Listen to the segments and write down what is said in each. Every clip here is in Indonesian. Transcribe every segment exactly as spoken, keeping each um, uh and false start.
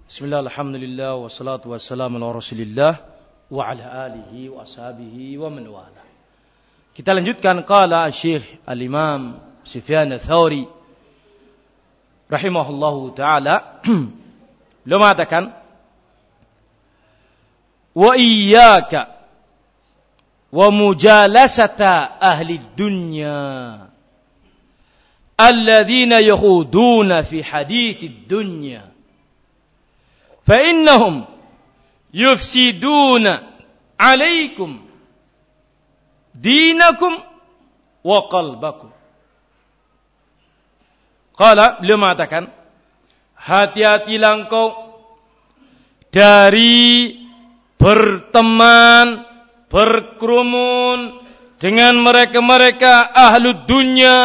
Bismillah, alhamdulillah, wassalatu wassalamu ala rasulillah wa ala alihi wa ashabihi wa man wala. Kita lanjutkan qala Syekh Al-Imam Sufyan Ats-Tsauri rahimahullahu taala. Beliau mengatakan wa iyyaka wa mujalasata ahli dunya alladzina yakhuduna fi hadithid dunya fa innahum yufsiduna alaikum dinakum wa qalbakum. Qala, beliau mengatakan, hati-hatilah engkau dari berteman, berkerumun dengan mereka-mereka ahlu dunya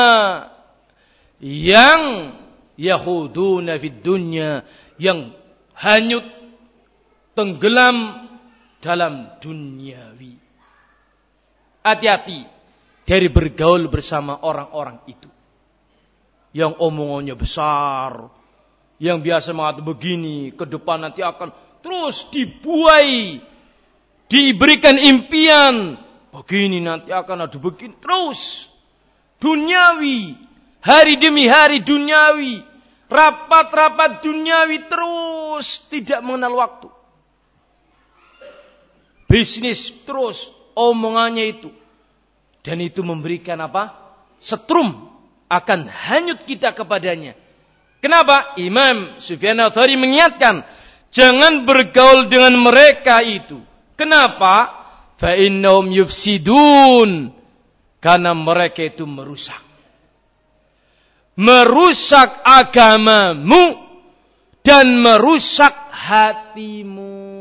yang yahuduna fid dunya, yang hanyut, tenggelam dalam duniawi. Hati-hati dari bergaul bersama orang-orang itu yang omongannya besar, yang biasa mengatakan begini, ke depan nanti akan terus dibuai, diberikan impian, begini nanti akan ada begini, terus duniawi, hari demi hari duniawi, rapat-rapat duniawi terus, tidak mengenal waktu. Bisnis terus, omongannya itu. Dan itu memberikan apa? Setrum, akan hanyut kita kepadanya. Kenapa? Imam Sufyan Ats-Tsauri mengingatkan, jangan bergaul dengan mereka itu. Kenapa? Fa innahum yufsidun, karena mereka itu merusak. Merusak agamamu dan merusak hatimu.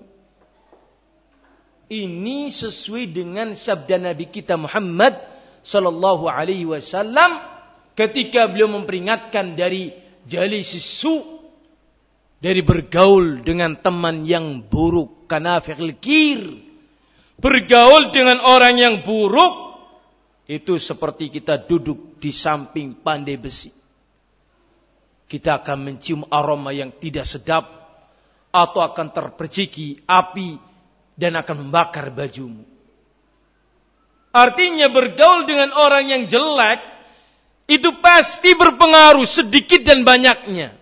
Ini sesuai dengan sabda Nabi kita Muhammad sallallahu alaihi wasallam ketika beliau memperingatkan dari jalisis su, dari bergaul dengan teman yang buruk, kanafiqil kir. Bergaul dengan orang yang buruk itu seperti kita duduk di samping pandai besi. Kita akan mencium aroma yang tidak sedap, atau akan terperciki api dan akan membakar bajumu. Artinya bergaul dengan orang yang jelek itu pasti berpengaruh sedikit dan banyaknya.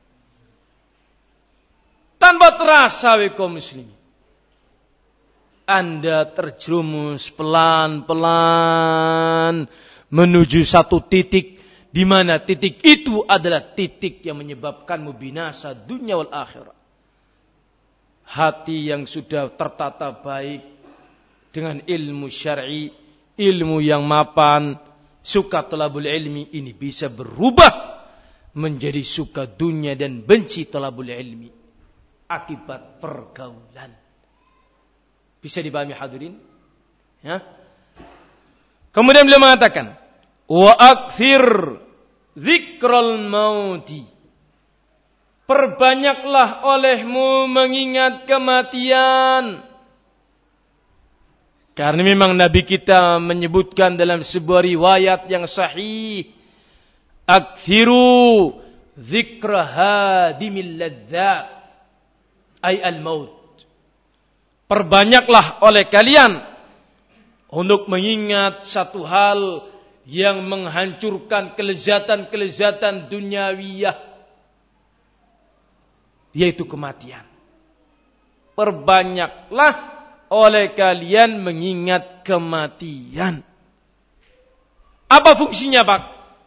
Tanpa terasa wa kaum muslimin, Anda terjerumus pelan-pelan menuju satu titik, di mana titik itu adalah titik yang menyebabkanmu binasa dunia wal akhirah. Hati yang sudah tertata baik dengan ilmu syar'i, ilmu yang mapan, suka talabul ilmi, ini bisa berubah menjadi suka dunia dan benci talabul ilmi akibat pergaulan. Bisa dipahami hadirin? Ya. Kemudian beliau mengatakan, wa akthir dzikral mauti. Perbanyaklah olehmu mengingat kematian. Karena memang Nabi kita menyebutkan dalam sebuah riwayat yang sahih, akthiru dzikra hadimil ladzat, ay al-maut. Perbanyaklah oleh kalian untuk mengingat satu hal yang menghancurkan kelezatan-kelezatan duniawiyah, yaitu kematian. Perbanyaklah oleh kalian mengingat kematian. Apa fungsinya, Pak?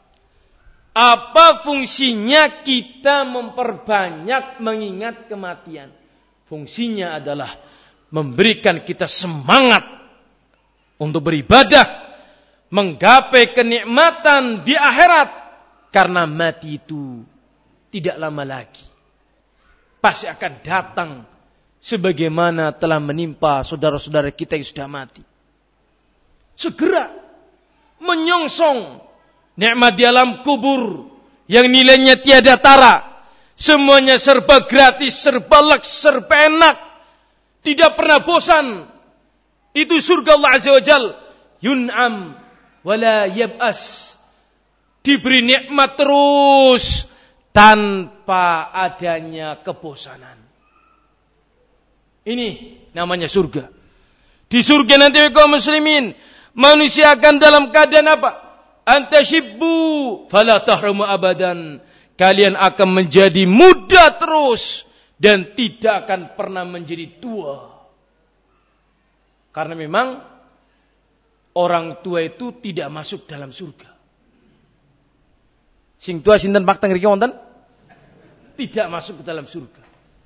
Apa fungsinya kita memperbanyak mengingat kematian? Fungsinya adalah memberikan kita semangat untuk beribadah, menggapai kenikmatan di akhirat. Karena mati itu tidak lama lagi, pasti akan datang sebagaimana telah menimpa saudara-saudara kita yang sudah mati. Segera menyongsong nikmat di alam kubur yang nilainya tiada tara. Semuanya serba gratis, serba leks, serba enak. Tidak pernah bosan. Itu surga Allah Azza wa Jal. Yun'am wala yab'as. Diberi nikmat terus, tanpa adanya kebosanan. Ini namanya surga. Di surga nanti kaum muslimin, manusia akan dalam keadaan apa? Antashibbu fala tahrumu abadan. Kalian akan menjadi muda terus dan tidak akan pernah menjadi tua. Karena memang orang tua itu tidak masuk dalam surga. Sing tua sinten Pak teng mriki wonten? Tidak masuk ke dalam surga.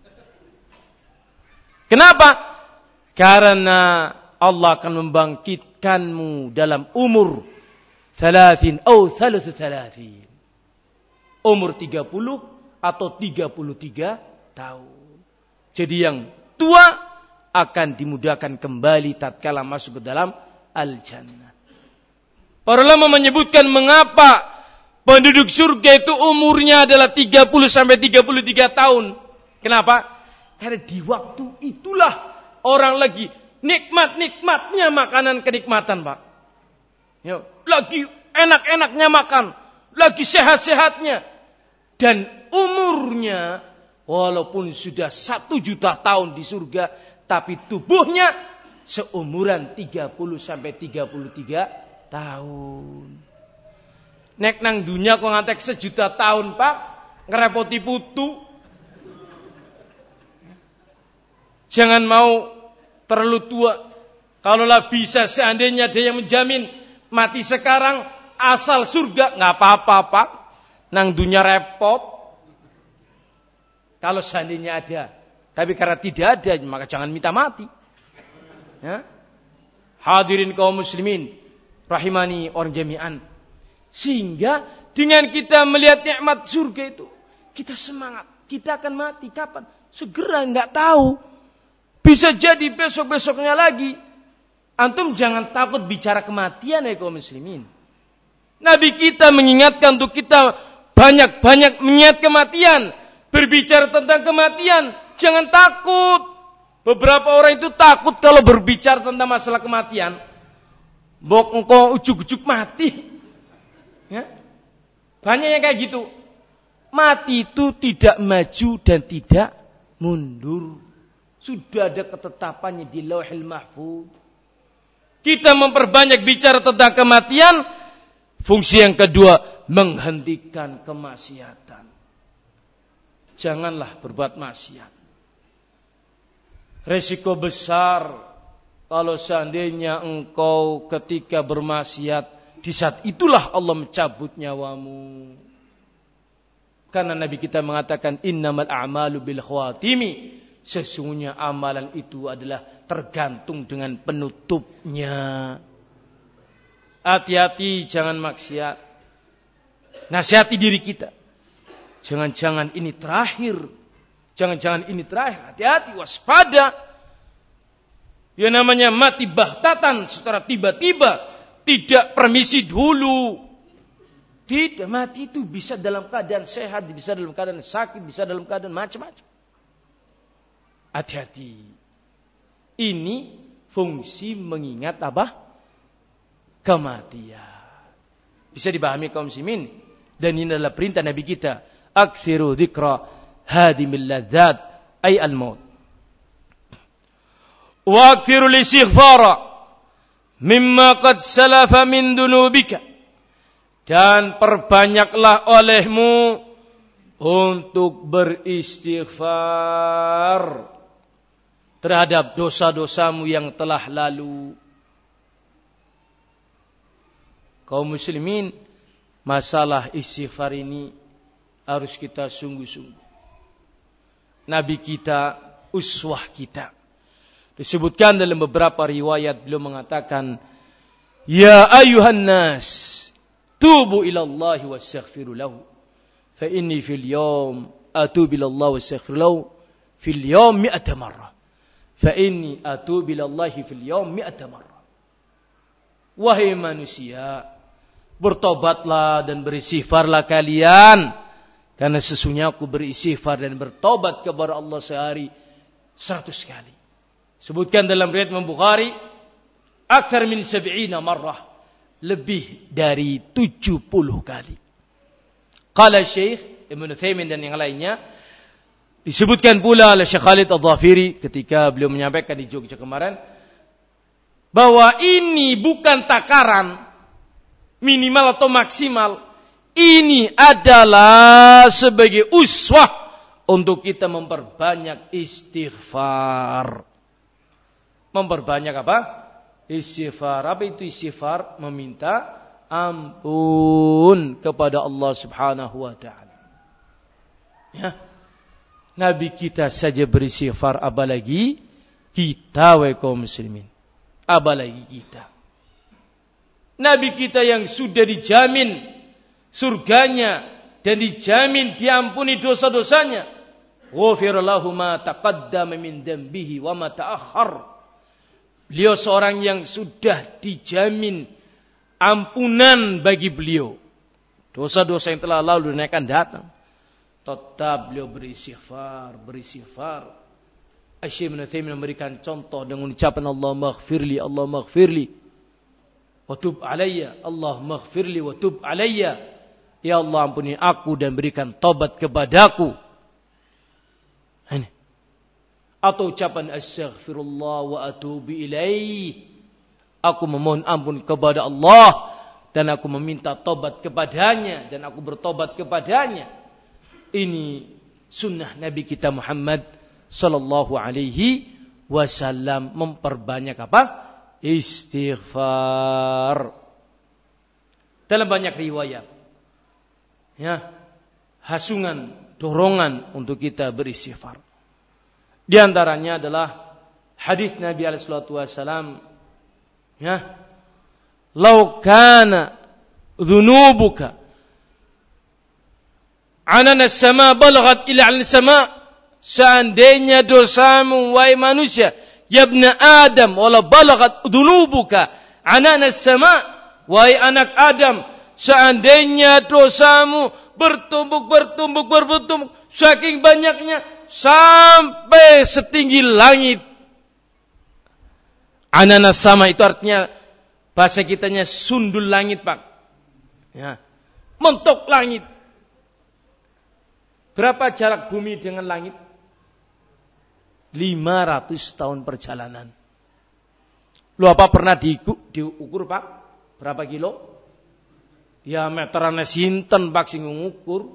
Kenapa? Karena Allah akan membangkitkanmu dalam umur thalathin atau thalath thalathin. Umur tiga puluh atau tiga puluh tiga tahun. Jadi yang tua akan dimudahkan kembali tatkala masuk ke dalam al-jannah. Para ulama menyebutkan mengapa penduduk surga itu umurnya adalah tiga puluh sampai tiga puluh tiga tahun. Kenapa? Karena di waktu itulah orang lagi nikmat-nikmatnya makanan kenikmatan, Pak. Ya, lagi enak-enaknya makan, lagi sehat-sehatnya. Dan umurnya walaupun sudah satu juta tahun di surga, tapi tubuhnya seumuran tiga puluh sampai tiga puluh tiga tahun. Nek nang dunia kok ngantek sejuta tahun, Pak, ngerepoti putu. Jangan mau terlalu tua. Kalaulah bisa seandainya ada yang menjamin mati sekarang asal surga, nggak apa-apa, Pak. Nang dunia repot. Kalau seandainya ada, tapi karena tidak ada, maka jangan minta mati. Ya? Hadirin kaum muslimin, rahimani orang jami'an. Sehingga dengan kita melihat nikmat surga itu, kita semangat. Kita akan mati kapan? Segera, nggak tahu. Bisa jadi besok-besoknya lagi. Antum jangan takut bicara kematian ya kaum muslimin. Nabi kita mengingatkan untuk kita banyak-banyak mengingat kematian. Berbicara tentang kematian. Jangan takut. Beberapa orang itu takut kalau berbicara tentang masalah kematian. Bok engkau ujuk-ujuk mati. Ya? Banyak yang kayak gitu. Mati itu tidak maju dan tidak mundur. Sudah ada ketetapannya di Lauhil Mahfuz. Kita memperbanyak bicara tentang kematian. Fungsi yang kedua, menghentikan kemaksiatan. Janganlah berbuat maksiat. Resiko besar kalau seandainya engkau ketika bermaksiat, di saat itulah Allah mencabut nyawamu. Karena Nabi kita mengatakan innamal a'malu bil khawatimi. Sesungguhnya amalan itu adalah tergantung dengan penutupnya. Hati-hati jangan maksiat. Nasihati diri kita. Jangan-jangan ini terakhir. Jangan-jangan ini terakhir. Hati-hati, waspada. Ya namanya mati bahtatan secara tiba-tiba. Tidak permisi dulu. Tidak, mati itu bisa dalam keadaan sehat, bisa dalam keadaan sakit, bisa dalam keadaan macam-macam. Hati-hati. Ini fungsi mengingat apa? Kematian. Bisa dipahami kaum muslimin. Dan ini adalah perintah Nabi kita. Aksiru dzikra hadimil ladzat ay al-maut. Wa aksiru listighfara mimma qad salafa min dunubika. Dan perbanyaklah olehmu untuk beristighfar terhadap dosa-dosamu yang telah lalu. Kaum muslimin, masalah istighfar ini harus kita sungguh-sungguh. Nabi kita, uswah kita. Disebutkan dalam beberapa riwayat beliau mengatakan, ya ayuhan nas, tubu ilallahi wastaghfiru lahu. Fa inni fil yawm atubu ilallahi wastaghfiru lahu fil yawm mi'ata marrah. Fa inni atubu ilallahi fil yawm mi'ata marrah. Wahai manusia, bertobatlah dan beristighfarlah kalian, karena sesungguhnya aku beristighfar dan bertobat kepada Allah sehari seratus kali. Sebutkan dalam riwayat Imam Bukhari, akthar min sab'ina marrah, lebih dari tujuh puluh kali. Qala Syekh Ibnu Utsaimin dan yang lainnya. Disebutkan pula oleh Syekh Khalid Al-Dhafiri ketika beliau menyampaikan di Jogja kemarin, bahwa ini bukan takaran minimal atau maksimal. Ini adalah sebagai uswah untuk kita memperbanyak istighfar. Memperbanyak apa? Istighfar. Apa itu istighfar? Meminta ampun kepada Allah Subhanahu wa taala. Ya. Nabi kita saja beristighfar, apalagi kita wahai kaum muslimin. Apalagi kita. Nabi kita yang sudah dijamin surganya dan dijamin diampuni dosa-dosanya. Ghufira lahu ma taqaddama min dambihi wa ma ta'akhkhar. Beliau seorang yang sudah dijamin ampunan bagi beliau. Dosa-dosa yang telah lalu dan akan datang. Tetap beliau beristighfar, beristighfar. Syekh Ibnu Utsaimin memberikan contoh dengan ucapan Allah maghfirli, Allah maghfirli. Wa tub alayya, Allah maghfirli wa tub alayya. Ya Allah ampuni aku dan berikan taubat kepadaku. Ini. Atau ucapan astaghfirullah wa atubu ilaih. Aku memohon ampun kepada Allah dan aku meminta taubat kepadanya dan aku bertobat kepadanya. Ini sunnah Nabi kita Muhammad sallallahu alaihi wasallam, memperbanyak apa? Istighfar. Dalam banyak riwayat, ya, hasungan, dorongan untuk kita beristighfar. Di antaranya adalah hadis Nabi alaihi salatu wasallam, ya, "Lau kana dzunubuka anana sama balaghat ila al-sama." Seandainya dosamu wahai manusia, ya ibna Adam, wala balaghat dzunubuka anana sama, wahai anak Adam, seandainya dosamu bertumbuk bertumbuk bertumbuk saking banyaknya sampai setinggi langit. Anana sama itu artinya bahasa kitanya sundul langit, Pak. Ya. Mentok langit. Berapa jarak bumi dengan langit? lima ratus tahun perjalanan. Lu apa pernah diukur, diukur Pak? Berapa kilo? Ya meterannya sinten Pak sing ngukur.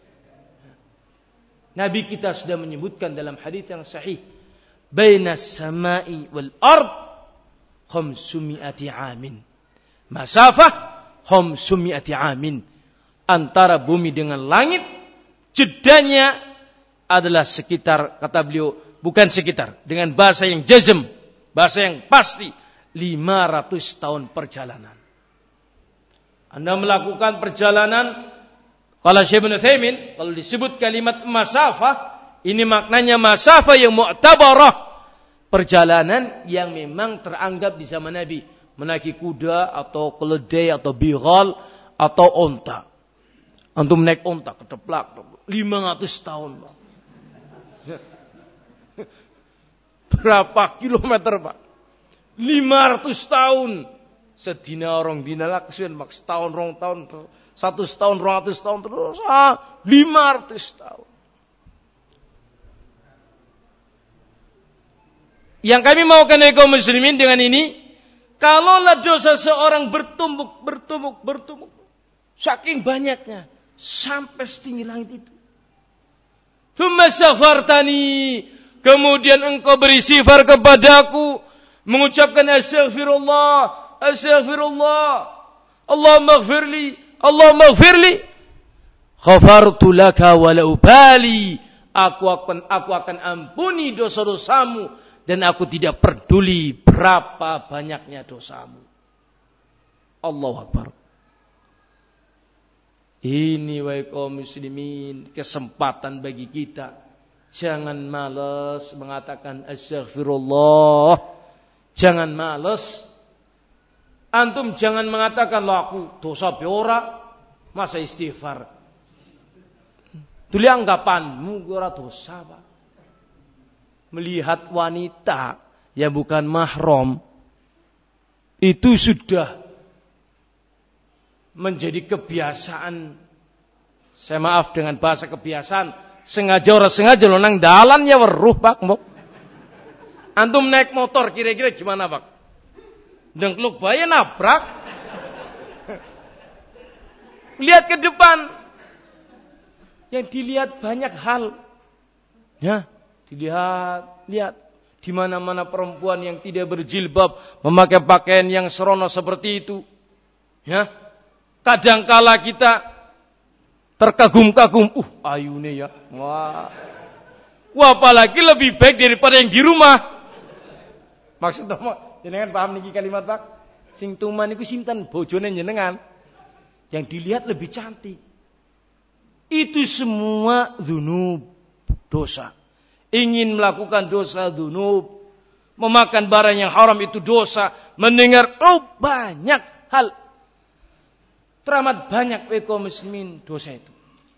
Nabi kita sudah menyebutkan dalam hadis yang sahih, bainas samai wal ard khamsumi'ati amin. Masafah khamsumi'ati amin. Antara bumi dengan langit jedanya adalah sekitar, kata beliau, bukan sekitar, dengan bahasa yang jazm, bahasa yang pasti, lima ratus tahun perjalanan. Anda melakukan perjalanan, kalau Syekh Ibnu Utsaimin, kalau disebut kalimat masafah, ini maknanya masafah yang mu'tabarah, perjalanan yang memang teranggap di zaman Nabi, menaiki kuda atau keledai atau bighal atau onta. Antum naik onta keteplak lima ratus tahun, Pak. Berapa kilometer, Pak? lima ratus tahun. Sedina orang dina laksuan, Pak. Setahun, rong tahun. Satu setahun, rong ratus tahun. Terus, ah, lima ratus tahun. Yang kami maukan dari kaum muslimin dengan ini, kalaulah dosa seorang bertumbuk, bertumbuk, bertumbuk. Saking banyaknya. Sampai setinggi langit itu. Tsumma astaghfartani, kemudian engkau beristighfar kepadaku, mengucapkan astaghfirullah, astaghfirullah, Allahumma ighfirli, Allahumma ighfirli, ghafartu laka wa la ubali, aku akan aku akan ampuni dosa-dosamu dan aku tidak peduli berapa banyaknya dosamu. Allahu Akbar. Ini wahai kaum muslimin, kesempatan bagi kita. Jangan malas mengatakan astaghfirullah. Jangan malas. Antum jangan mengatakan lah aku dosa biora, masa istighfar. Dulu anggapanmu ora dosa, Pak. Melihat wanita yang bukan mahram itu sudah menjadi kebiasaan Saya maaf dengan bahasa kebiasaan, sengaja orang sengaja lo nang dalan ya weruh Pak, Mbok. Antum naik motor kira-kira gimana Pak? Dengkluk bae nabrak. Lihat ke depan. Yang dilihat banyak hal. Ya, dilihat, lihat di mana-mana perempuan yang tidak berjilbab memakai pakaian yang serono seperti itu. Ya. Kadangkala kita terkagum-kagum, uh, ayune ya. Wah. Wah, apalagi lebih baik daripada yang di rumah. Maksudnya jenengan paham niki kalimat Pak? Sing tuman iku sinten? Bojone jenengan. Yang dilihat lebih cantik. Itu semua dzunub, dosa. Ingin melakukan dosa dzunub, memakan barang yang haram itu dosa, mendengar oh banyak hal. Teramat banyak kaum muslimin dosa itu.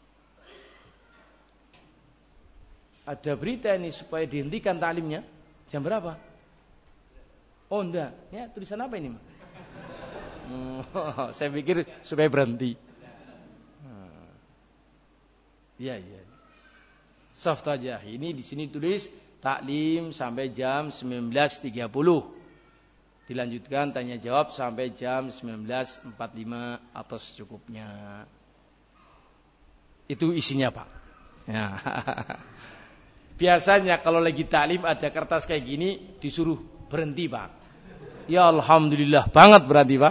Ada berita ini supaya dihentikan taklimnya. Jam berapa? Oh enggak. Ya, tulisan apa ini? Hmm, saya pikir supaya berhenti. Hmm. Ya, ya. Soft aja. Ini di sini tulis taklim sampai jam sembilan belas tiga puluh. Dilanjutkan tanya jawab sampai jam sembilan belas empat puluh lima atau secukupnya. Itu isinya Pak. Ya. Biasanya kalau lagi taklim ada kertas kayak gini disuruh berhenti Pak. Ya alhamdulillah banget berhenti Pak.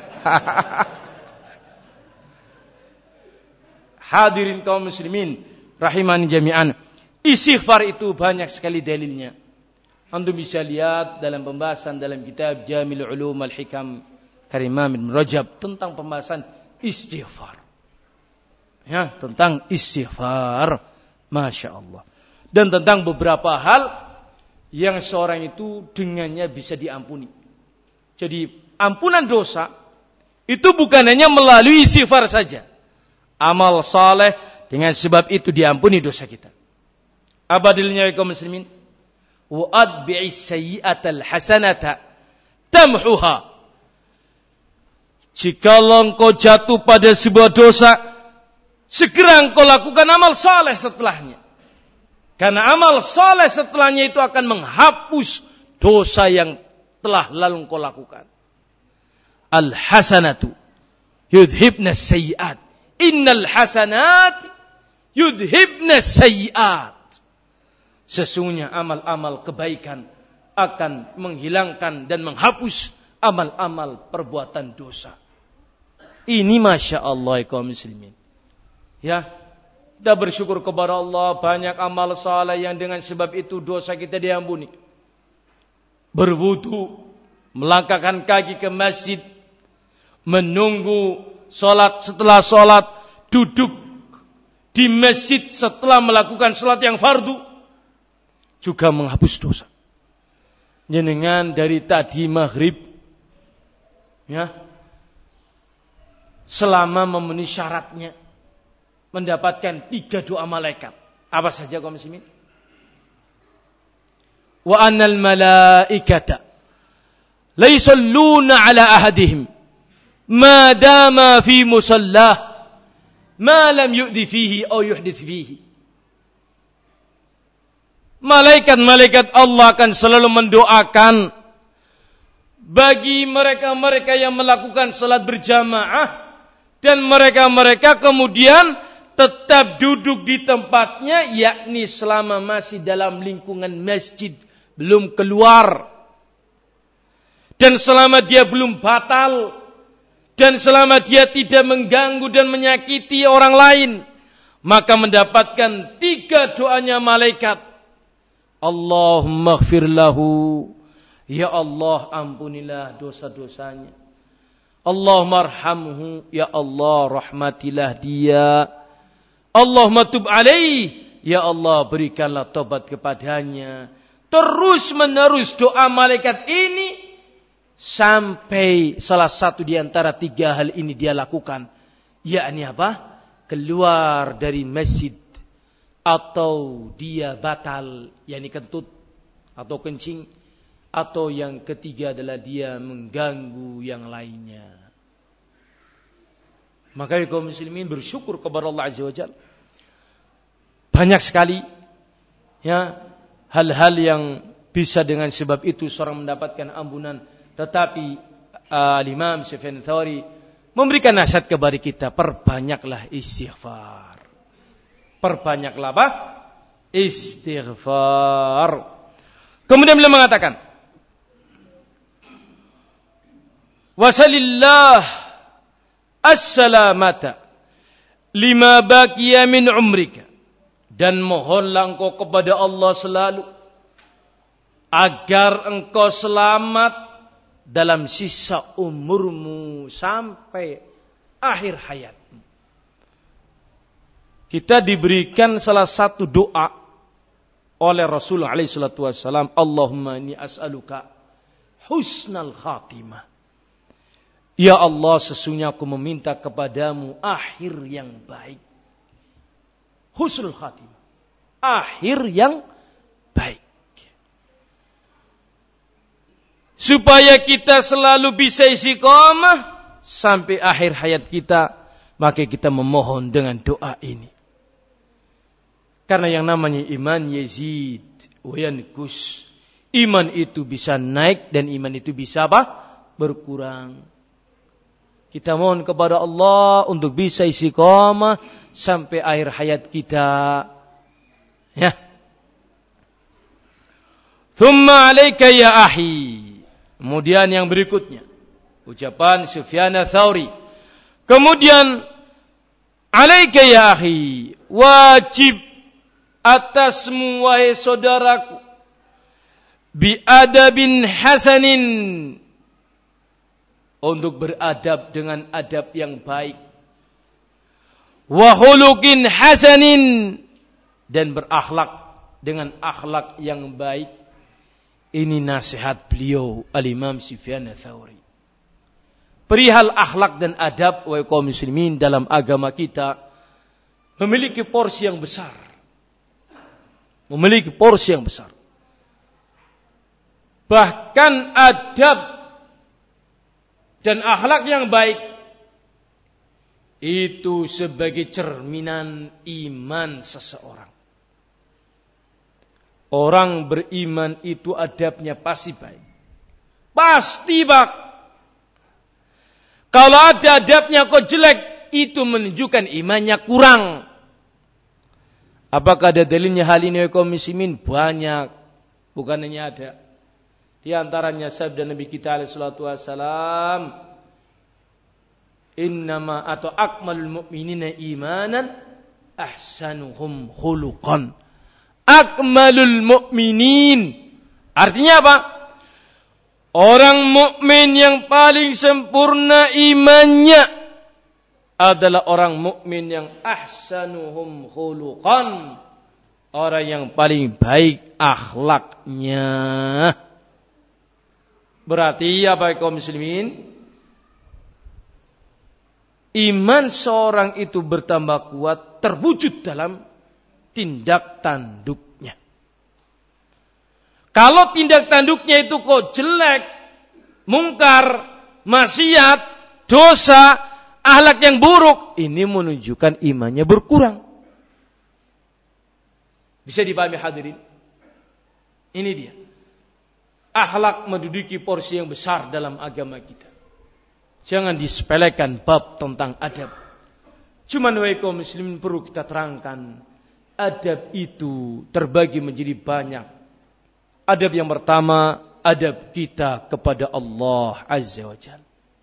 Hadirin kaum muslimin rahimani jami'an. Istighfar itu banyak sekali dalilnya. Antum bisa lihat dalam pembahasan dalam kitab Jamil Ulum Al-Hikam karya Imam Ibn Rajab tentang pembahasan istighfar. Ya, tentang istighfar. Masya Allah. Dan tentang beberapa hal yang seorang itu dengannya bisa diampuni. Jadi ampunan dosa itu bukan hanya melalui istighfar saja. Amal saleh dengan sebab itu diampuni dosa kita. Apa dalilnya kaum muslimin? Wa adbi'is sayyi'atal hasanata tamhuha. Jika engkau jatuh pada sebuah dosa, segera engkau lakukan amal saleh setelahnya. Karena amal saleh setelahnya itu akan menghapus dosa yang telah lalu engkau lakukan. Al hasanatu yudhibna sayyi'at. Innal hasanat yudhibna sayyi'at. Sesungguhnya amal-amal kebaikan akan menghilangkan dan menghapus amal-amal perbuatan dosa. Ini Masya Allah kaum muslimin. Ya, kita bersyukur kepada Allah banyak amal saleh yang dengan sebab itu dosa kita diampuni. Berwudu, melangkahkan kaki ke masjid, menunggu sholat setelah sholat, duduk di masjid setelah melakukan sholat yang fardu, juga menghapus dosa. Jenengan dari tadi maghrib, ya, selama memenuhi syaratnya, mendapatkan tiga doa malaikat. Apa saja kaum muslimin? Wa annal malaikata la yusalluna ala ahadihim ma dama fi musallah ma lam yu'dhi fihi aw yuhdith fihi. Malaikat-malaikat Allah akan selalu mendoakan bagi mereka-mereka yang melakukan salat berjamaah dan mereka-mereka kemudian tetap duduk di tempatnya, yakni selama masih dalam lingkungan masjid, belum keluar. Dan selama dia belum batal, dan selama dia tidak mengganggu dan menyakiti orang lain, maka mendapatkan tiga doanya malaikat. Allahumma ighfir lahu, ya Allah ampunilah dosa-dosanya. Allahumma arhamhu, ya Allah rahmatilah dia. Allahumma tub alaih, ya Allah berikanlah taubat kepadanya. Terus menerus doa malaikat ini sampai salah satu di antara tiga hal ini dia lakukan, yakni apa? Keluar dari masjid, atau dia batal, yakni kentut atau kencing, atau yang ketiga adalah dia mengganggu yang lainnya. Maka kaum muslimin bersyukur kepada Allah Azza wa Jalla banyak sekali ya hal-hal yang bisa dengan sebab itu seorang mendapatkan ampunan. Tetapi uh, Imam Sufyan Tsauri memberikan nasihat kepada kita, perbanyaklah istighfar. Perbanyaklah apa? Istighfar. Kemudian beliau mengatakan, wasalillah as-salamata lima baqiya min umrika. Dan mohonlah engkau kepada Allah selalu agar engkau selamat dalam sisa umurmu sampai akhir hayatmu. Kita diberikan salah satu doa oleh Rasulullah alaihi salatu wassalam, Allahumma inni as'aluka husnal khatimah. Ya Allah, sesungguhnya aku meminta kepadamu akhir yang baik. Husnul khatimah. Akhir yang baik. Supaya kita selalu bisa istiqamah sampai akhir hayat kita, maka kita memohon dengan doa ini. Karena yang namanya iman yazid wa yanqus. Iman itu bisa naik dan iman itu bisa apa? Berkurang. Kita mohon kepada Allah untuk bisa istiqamah sampai akhir hayat kita. Ya. Thumma alayka ya ahi. Kemudian yang berikutnya, ucapan Sufyan Tsauri. Kemudian alayka ya ahi, wajib atasmu wahai saudaraku, bi adabin hasanin, untuk beradab dengan adab yang baik, wa khuluqin hasanin, dan berakhlak dengan akhlak yang baik. Ini nasihat beliau Al-Imam Sufyan Tsauri. Perihal akhlak dan adab wahai kaum muslimin dalam agama kita memiliki porsi yang besar. Memiliki porsi yang besar. Bahkan adab dan akhlak yang baik itu sebagai cerminan iman seseorang. Orang beriman itu adabnya pasti baik. Pasti baik. Kalau ada adabnya kok jelek, itu menunjukkan imannya kurang. Apakah ada dalilnya hal ini kaum muslimin? Banyak. Bukan hanya ada. Di antaranya sabda Nabi kita alaihi salatu wassalam, innama atau akmalul mu'minina imanan ahsanuhum khuluqan. Akmalul mu'minin. Artinya apa? Orang mukmin yang paling sempurna imannya adalah orang mukmin yang ahsanuhum khuluqan. Orang yang paling baik akhlaknya. Berarti apa kaum muslimin? Iman seorang itu bertambah kuat terwujud dalam tindak tanduknya. Kalau tindak tanduknya itu kok jelek, mungkar, maksiat, dosa, akhlak yang buruk, ini menunjukkan imannya berkurang. Bisa dipahami hadirin? Ini dia. Akhlak menduduki porsi yang besar dalam agama kita. Jangan disepelekan bab tentang adab. Cuman wahai kaum muslimin perlu kita terangkan. Adab itu terbagi menjadi banyak. Adab yang pertama, adab kita kepada Allah Azza wa Jalla.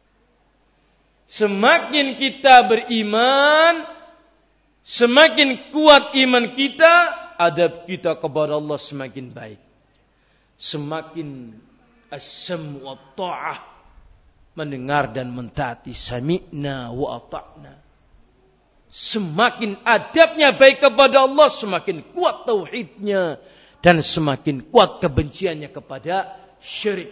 Semakin kita beriman, semakin kuat iman kita, adab kita kepada Allah semakin baik. Semakin as-sam' wa ta'ah, mendengar dan mentaati, sami'na wa ata'na. Semakin adabnya baik kepada Allah, semakin kuat tauhidnya dan semakin kuat kebenciannya kepada syirik.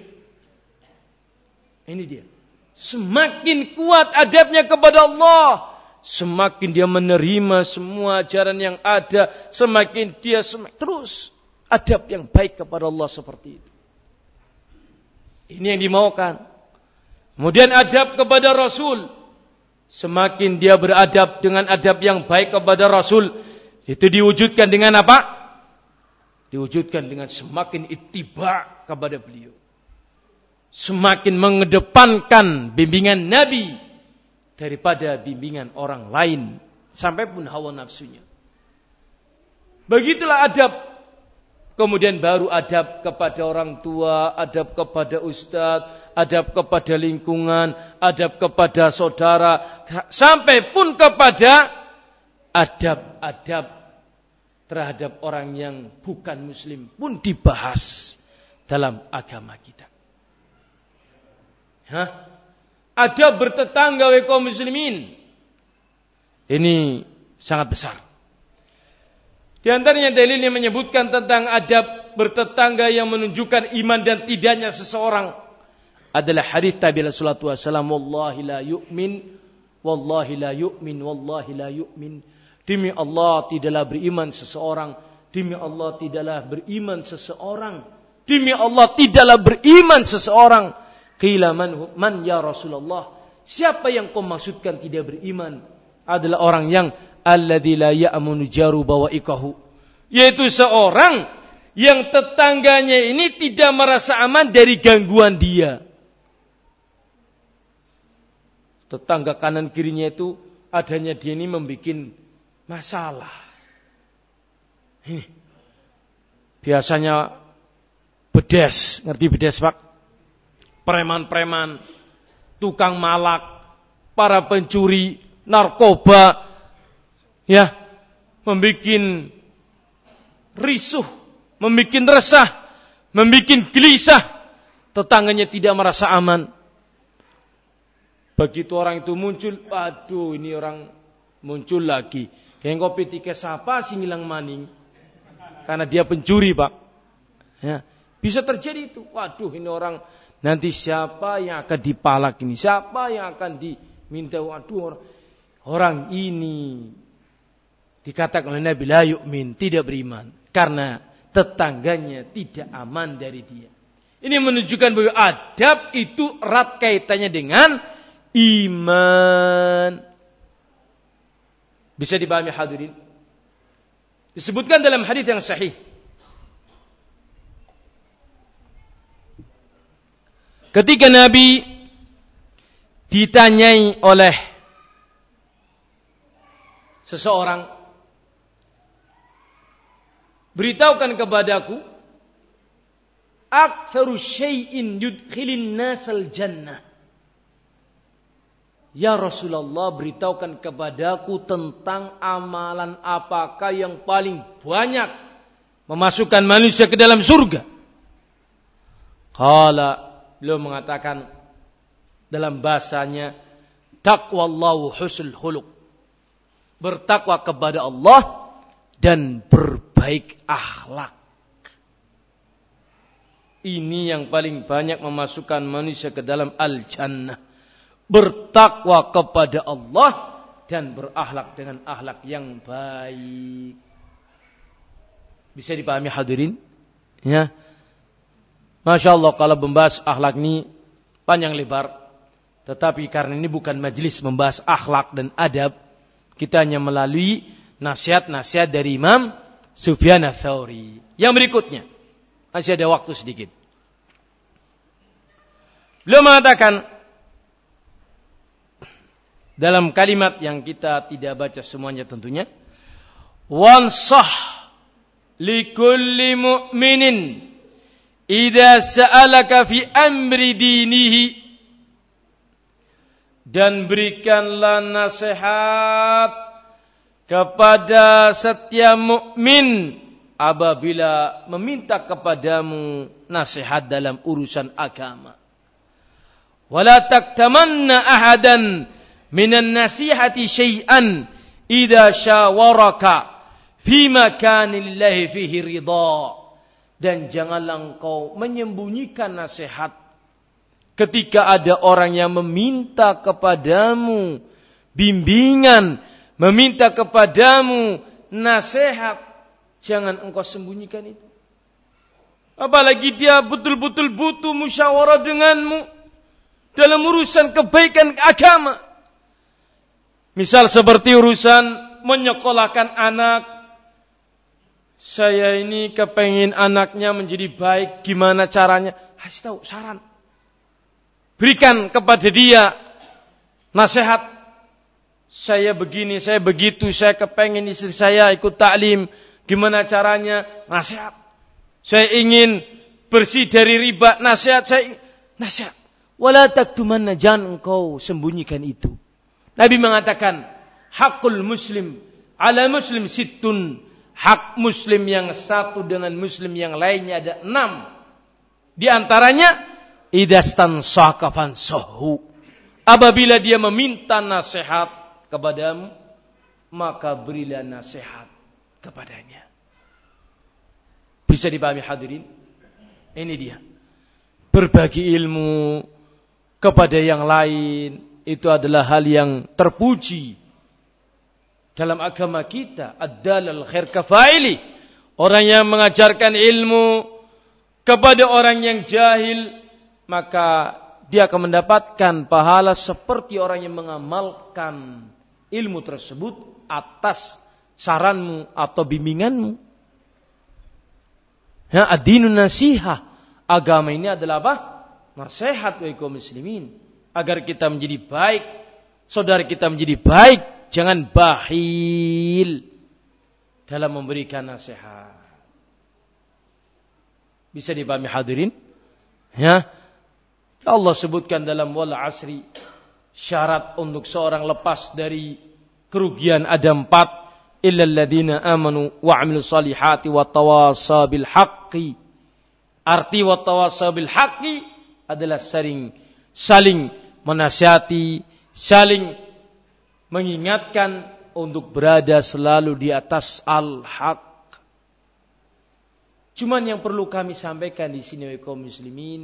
Ini dia. Semakin kuat adabnya kepada Allah, semakin dia menerima semua ajaran yang ada, semakin dia semakin terus adab yang baik kepada Allah seperti itu. Ini yang dimaukan. Kemudian adab kepada Rasul. Semakin dia beradab dengan adab yang baik kepada Rasul, Itu diwujudkan dengan apa? Diwujudkan dengan semakin ittiba kepada beliau. Semakin mengedepankan bimbingan Nabi daripada bimbingan orang lain. Sampai pun hawa nafsunya. Begitulah adab. Kemudian baru adab kepada orang tua, adab kepada ustadz, adab kepada lingkungan, adab kepada saudara. Sampai pun kepada adab-adab terhadap orang yang bukan muslim pun dibahas dalam agama kita. Hah? Adab bertetangga wa kaum muslimin. Ini sangat besar. Di antaranya dalil yang menyebutkan tentang adab bertetangga yang menunjukkan iman dan tidaknya seseorang adalah hadis Nabi sallallahu alaihi wasallam, wallahi la yu'min, wallahi la yu'min, wallahi la yu'min. Demi Allah tidaklah beriman seseorang. Demi Allah tidaklah beriman seseorang. Demi Allah tidaklah beriman seseorang. Qila man, man ya Rasulullah. Siapa yang kau maksudkan tidak beriman? Adalah orang yang alladzi la ya'munu jaru bawaikahu. Yaitu seorang yang tetangganya ini tidak merasa aman dari gangguan dia. Tetangga kanan kirinya itu adanya dia ini membuat masalah. Ini. Biasanya bedes, ngerti bedes Pak? Preman-preman, tukang malak, para pencuri, narkoba, ya, membuat risuh, membuat resah, membuat gelisah. Tetangganya tidak merasa aman. Begitu orang itu muncul, aduh ini orang muncul lagi. Kayak kopi tiga sapa sing hilang maning. Karena dia pencuri, Pak. Ya, bisa terjadi itu. Waduh, ini orang nanti siapa yang akan dipalak ini? Siapa yang akan diminta? Waduh, orang, orang ini dikatakan oleh Nabi la yu'min, tidak beriman. Karena tetangganya tidak aman dari dia. Ini menunjukkan bahwa adab itu erat kaitannya dengan iman. Bisa dipahami hadirin? Disebutkan dalam hadis yang sahih. Ketika Nabi ditanyai oleh seseorang, beritahukan kepadaku, aktsaru syai'in yudkhilin nasal jannah. Ya Rasulullah, beritahukan kepadaku tentang amalan apakah yang paling banyak memasukkan manusia ke dalam surga. Qala, beliau mengatakan dalam bahasanya, taqwallahu husnul khuluq. Bertakwa kepada Allah dan berbaik akhlak. Ini yang paling banyak memasukkan manusia ke dalam al-jannah. Bertakwa kepada Allah dan berakhlak dengan akhlak yang baik. Bisa dipahami hadirin? Ya. Masya Allah kalau membahas akhlak ini panjang lebar. Tetapi karena ini bukan majelis membahas akhlak dan adab, kita hanya melalui nasihat-nasihat dari Imam Sufyan Ats-Tsauri. Yang berikutnya, masih ada waktu sedikit. Beliau mengatakan dalam kalimat yang kita tidak baca semuanya tentunya, wansah likulli mu'minin idza sa'alaka fi amri dinihi, dan berikanlah nasihat kepada setiap mukmin apabila meminta kepadamu nasihat dalam urusan agama. Wala taktamanna ahadan minan nasihati syai'an idza syawaraka fi makanillahi fihi ridha. Dan janganlah engkau menyembunyikan nasihat ketika ada orang yang meminta kepadamu bimbingan, meminta kepadamu nasihat, jangan engkau sembunyikan itu. Apalagi dia betul-betul butuh musyawarah denganmu dalam urusan kebaikan agama. Misal seperti urusan menyekolahkan anak, Saya ini kepengin anaknya menjadi baik, gimana caranya? Kasih tahu, saran. Berikan kepada dia nasihat. Saya begini, saya begitu, saya kepengin istri saya ikut taklim, gimana caranya? Nasihat. Saya ingin bersih dari riba, nasihat. Saya nasihat. Wala taktumanna, jangan engkau sembunyikan itu. Nabi mengatakan, hakul muslim ala muslim sittun. Hak muslim yang satu dengan muslim yang lainnya ada enam. Di antaranya, idastan sakafan sohu. Apabila dia meminta nasihat kepadamu, maka berilah nasihat kepadanya. Bisa dipahami hadirin? Ini dia. Berbagi ilmu kepada yang lain, itu adalah hal yang terpuji dalam agama kita. Ad-dalal khair kafaili. Orang yang mengajarkan ilmu kepada orang yang jahil, maka dia akan mendapatkan pahala seperti orang yang mengamalkan ilmu tersebut atas saranmu atau bimbinganmu. Ya, ad-dinun nasihah. Agama ini adalah apa? Nasihat wa kaum muslimin. Agar kita menjadi baik, saudara kita menjadi baik. Jangan bakhil dalam memberikan nasihat. Bisa dipahami hadirin? Ya. Allah sebutkan dalam wal asri, syarat untuk seorang lepas dari kerugian ada empat. Illal ladzina amanu wa 'amilus salihati wa tawasaw bil haqqi. Arti wa tawasaw bil haqqi adalah saling saling menasihati, saling mengingatkan untuk berada selalu di atas al-haq. Cuman yang perlu kami sampaikan di sini kaum muslimin,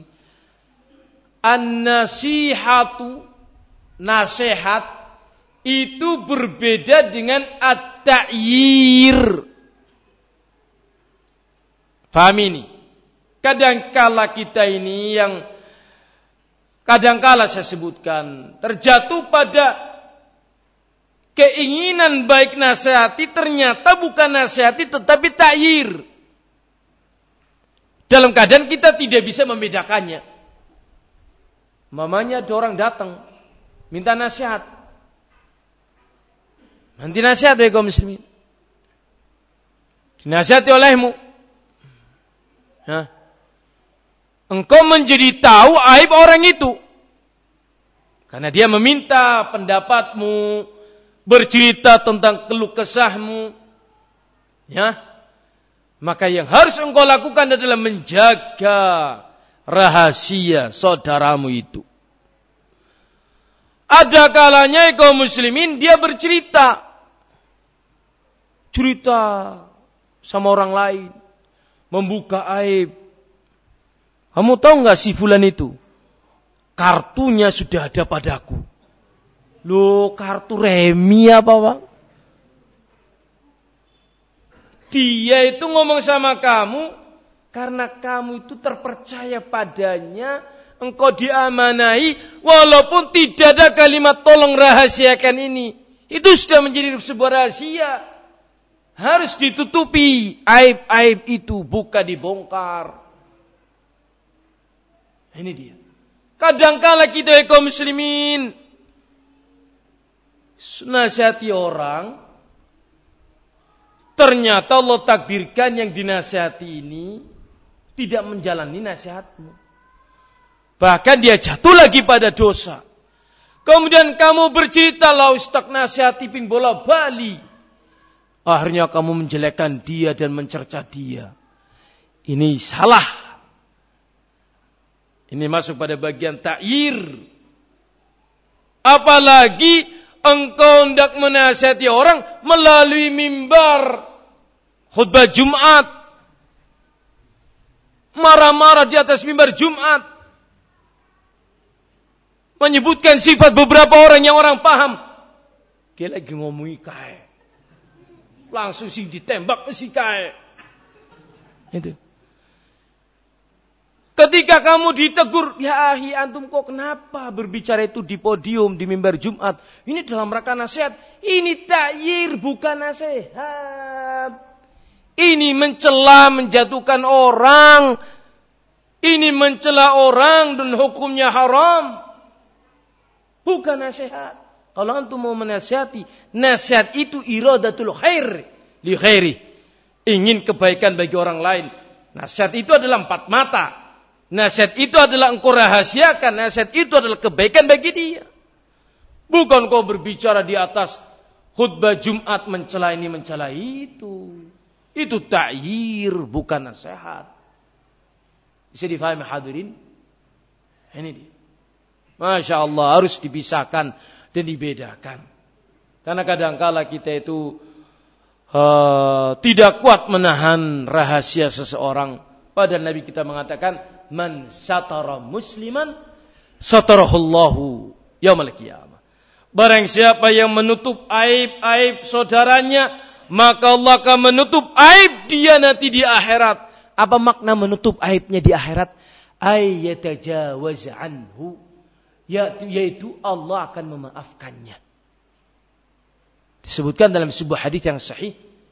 an-nasihatu, nasihat itu berbeda dengan at-ta'yir. Paham ini? Kadangkala kita ini yang kadangkala saya sebutkan terjatuh pada keinginan baik nasihati, ternyata bukan nasihati tetapi ta'yir. Dalam keadaan kita tidak bisa membedakannya. Mamanya ada orang datang minta nasihat. Nanti nasihat ya kaum muslimin. Dinasihati olehmu. Hah? Engkau menjadi tahu aib orang itu. Karena dia meminta pendapatmu, bercerita tentang keluh kesahmu. Ya. Maka yang harus engkau lakukan adalah menjaga rahasia saudaramu itu. Ada kalanya kaum muslimin dia bercerita. Cerita sama orang lain. Membuka aib. Kamu tahu enggak si fulan itu? Kartunya sudah ada padaku. Loh, kartu remi apa, Bang? Dia itu ngomong sama kamu karena kamu itu terpercaya padanya, engkau diamanai, walaupun tidak ada kalimat tolong rahasiakan ini. Itu sudah menjadi sebuah rahasia. Harus ditutupi. Aib-aib itu bukan dibongkar. Ini dia. Kadangkala kita kaum muslimin nasihati orang, ternyata Allah takdirkan yang dinasihati ini tidak menjalani nasihatmu. Bahkan dia jatuh lagi pada dosa. Kemudian kamu bercerita, lah Ustaz nasihati ping bola bali. Akhirnya kamu menjelekkan dia dan mencerca dia. Ini salah. Ini masuk pada bagian ta'yir. Apalagi engkau hendak menasihati orang melalui mimbar khutbah Jumat. Marah-marah di atas mimbar Jumat. Menyebutkan sifat beberapa orang yang orang paham. Dia lagi ngomong kae. Langsung sing ditembak si kae. Itu. Ketika kamu ditegur, ya ahi antum kok kenapa berbicara itu di podium, di mimbar Jumat? Ini dalam rangka nasihat. Ini ta'yir bukan nasihat. Ini mencela, menjatuhkan orang. Ini mencela orang dan hukumnya haram. Bukan nasihat. Kalau antum mau menasihati, nasihat itu iradatul khair li khairi. Ingin kebaikan bagi orang lain. Nasihat itu adalah empat mata. Nasihat itu adalah engkau rahasiakan. Nasihat itu adalah kebaikan bagi dia. Bukan kau berbicara di atas khutbah Jumat mencela ini mencela itu. Itu ta'yir, bukan nasihat. Bisa difahami hadirin? Ini dia. Masya Allah, harus dipisahkan dan dibedakan. Karena kadangkala kita itu uh, tidak kuat menahan rahasia seseorang. Padahal Nabi kita mengatakan, man satara musliman satarahullahu yaumil qiyamah. Barang siapa yang menutup aib-aib saudaranya, maka Allah akan menutup aib dia nanti di akhirat. Apa makna menutup aibnya di akhirat? Ayyatajawaz anhu. Yaitu Allah akan memaafkannya. Disebutkan dalam sebuah hadis yang sahih.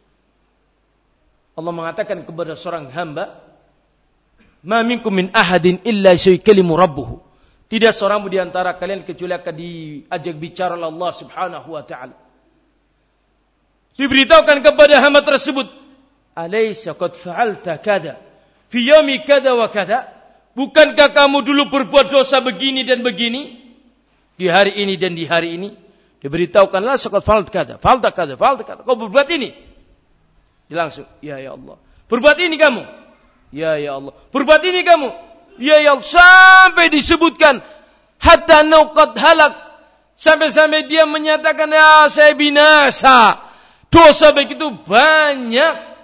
Allah mengatakan kepada seorang hamba, ma minkum min ahadin illa sayukallimu rabbuhu. Tidak seorang di antara kalian kecuali akan diajak bicara oleh Allah Subhanahu wa taala. Diberitahukan kepada hamba tersebut, alaysa qad fa'alta kada fi yaumi kada wa kada? Bukankah kamu dulu berbuat dosa begini dan begini di hari ini dan di hari ini? Diberitahukanlah qad fa'alta kada, fa'alta kada, fa'alta kada. Kau berbuat ini. Dia langsung, ya ya Allah. Berbuat ini kamu. Ya ya Allah. Berbuat ini kamu. Ya ya Allah. Sampai disebutkan hatta nauqad halak. Sampai-sampai dia menyatakan, ya saya binasa. Dosa begitu banyak.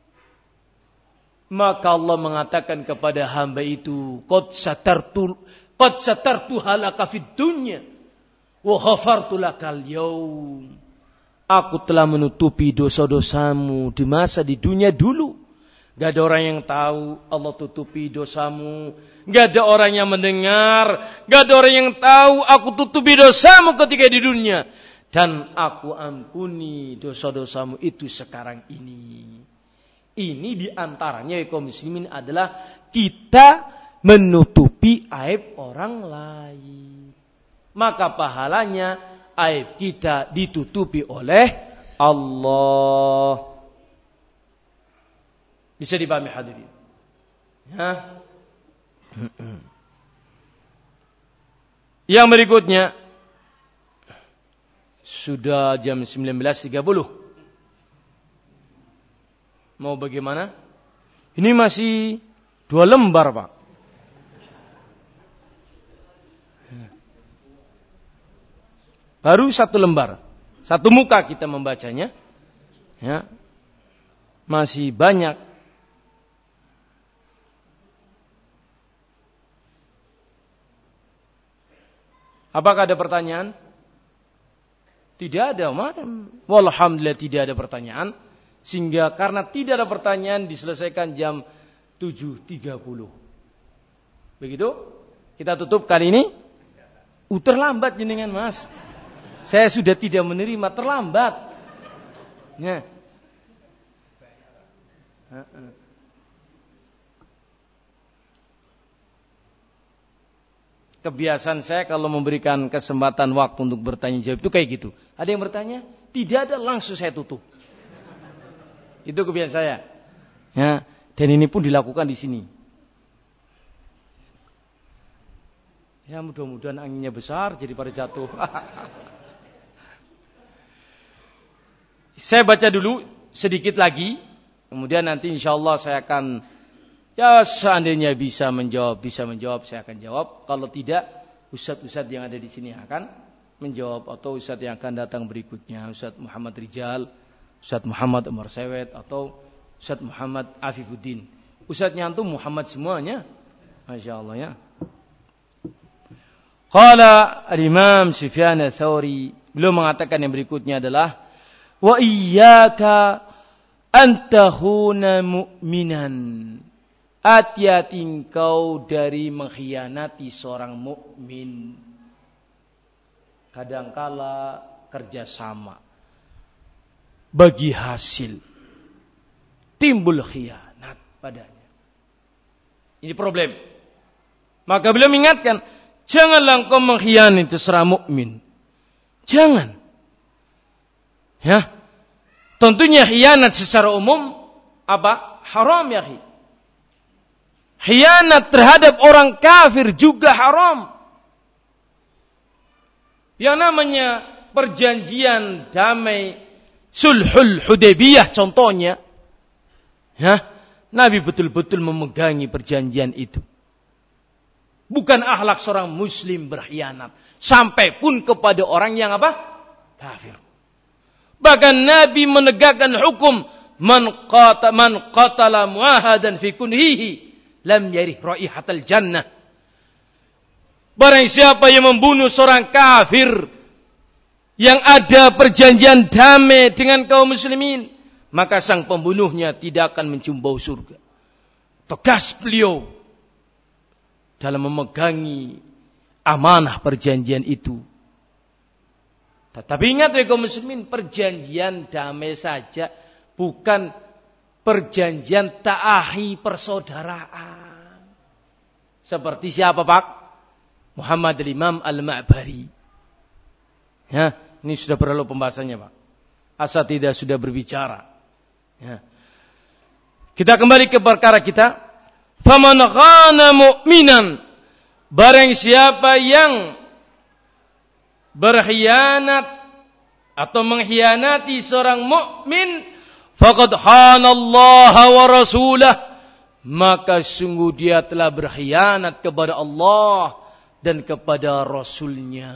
Maka Allah mengatakan kepada hamba itu, qad satartu qad satartu halaka fid dunya wa ghafartu lakal yaum. Aku telah menutupi dosa-dosamu di masa di dunia dulu. Gak ada orang yang tahu Allah tutupi dosamu. Gak ada orang yang mendengar. Gak ada orang yang tahu aku tutupi dosamu ketika di dunia. Dan aku ampuni dosa-dosamu itu sekarang ini. Ini diantaranya kaum muslimin adalah kita menutupi aib orang lain. Maka pahalanya aib kita ditutupi oleh Allah. Bisa dipahami hadirin? Ya. Yang berikutnya sudah jam sembilan belas tiga puluh. Mau bagaimana? Ini masih dua lembar, Pak. Baru satu lembar. Satu muka kita membacanya. Ya. Masih banyak. Apakah ada pertanyaan? Tidak ada. Walhamdulillah tidak ada pertanyaan. Sehingga karena tidak ada pertanyaan diselesaikan jam tujuh tiga puluh. Begitu? Kita tutup kali ini. Uh, terlambat jenengan Mas. Saya sudah tidak menerima, terlambat. Ya. Kebiasaan saya kalau memberikan kesempatan waktu untuk bertanya jawab itu kayak gitu. Ada yang bertanya? Tidak ada, langsung saya tutup. Itu kebiasaan saya. Ya, dan ini pun dilakukan di sini. Ya, mudah-mudahan anginnya besar jadi pada jatuh. Saya baca dulu sedikit lagi, kemudian nanti insya Allah saya akan, ya seandainya bisa menjawab, bisa menjawab, saya akan jawab. Kalau tidak, ustadz-ustadz yang ada di sini akan menjawab, atau ustadz yang akan datang berikutnya, Ustadz Muhammad Rijal, Ustadz Muhammad Umar Sewet, atau Ustadz Muhammad Afifuddin. Ustadznya antum Muhammad semuanya, masya Allah ya. Qala al-Imam Sufyan ats-Tsauri, beliau mengatakan yang berikutnya adalah wa iyyaka an tahuna mu'minan. Hati-hati engkau dari mengkhianati seorang mukmin. Kadangkala kerjasama bagi hasil. timbul khianat padanya. Ini problem. Maka beliau mengingatkan, janganlah engkau mengkhianati seorang mukmin. Jangan. Ya. Tentunya khianat secara umum apa? Haram ya khi. Khianat terhadap orang kafir juga haram. Yang namanya perjanjian damai Sulhul Hudaybiyah contohnya. Ya, Nabi betul-betul memegangi perjanjian itu. Bukan akhlak seorang muslim berkhianat. Sampai pun kepada orang yang apa? Kafir. Bahkan Nabi menegakkan hukum man qata man qatala muahadan fi kunhihi lam yarih raihatal jannah. Barang siapa yang membunuh seorang kafir yang ada perjanjian damai dengan kaum muslimin, maka sang pembunuhnya tidak akan mencium bau surga. Tegas beliau dalam memegangi amanah perjanjian itu. Tetapi ingat ya kaum muslimin, perjanjian damai saja, bukan perjanjian ta'ahi persaudaraan. Seperti siapa Pak? Muhammad al-Imam al-Ma'bari. Ya, ini sudah berlalu pembahasannya Pak. Asatidzah sudah berbicara. Ya. Kita kembali ke perkara kita. Faman khana mu'minan, barang siapa yang berkhianat atau mengkhianati seorang mukmin, faqad khanallaha wa rasulah, maka sungguh dia telah berkhianat kepada Allah dan kepada Rasulnya.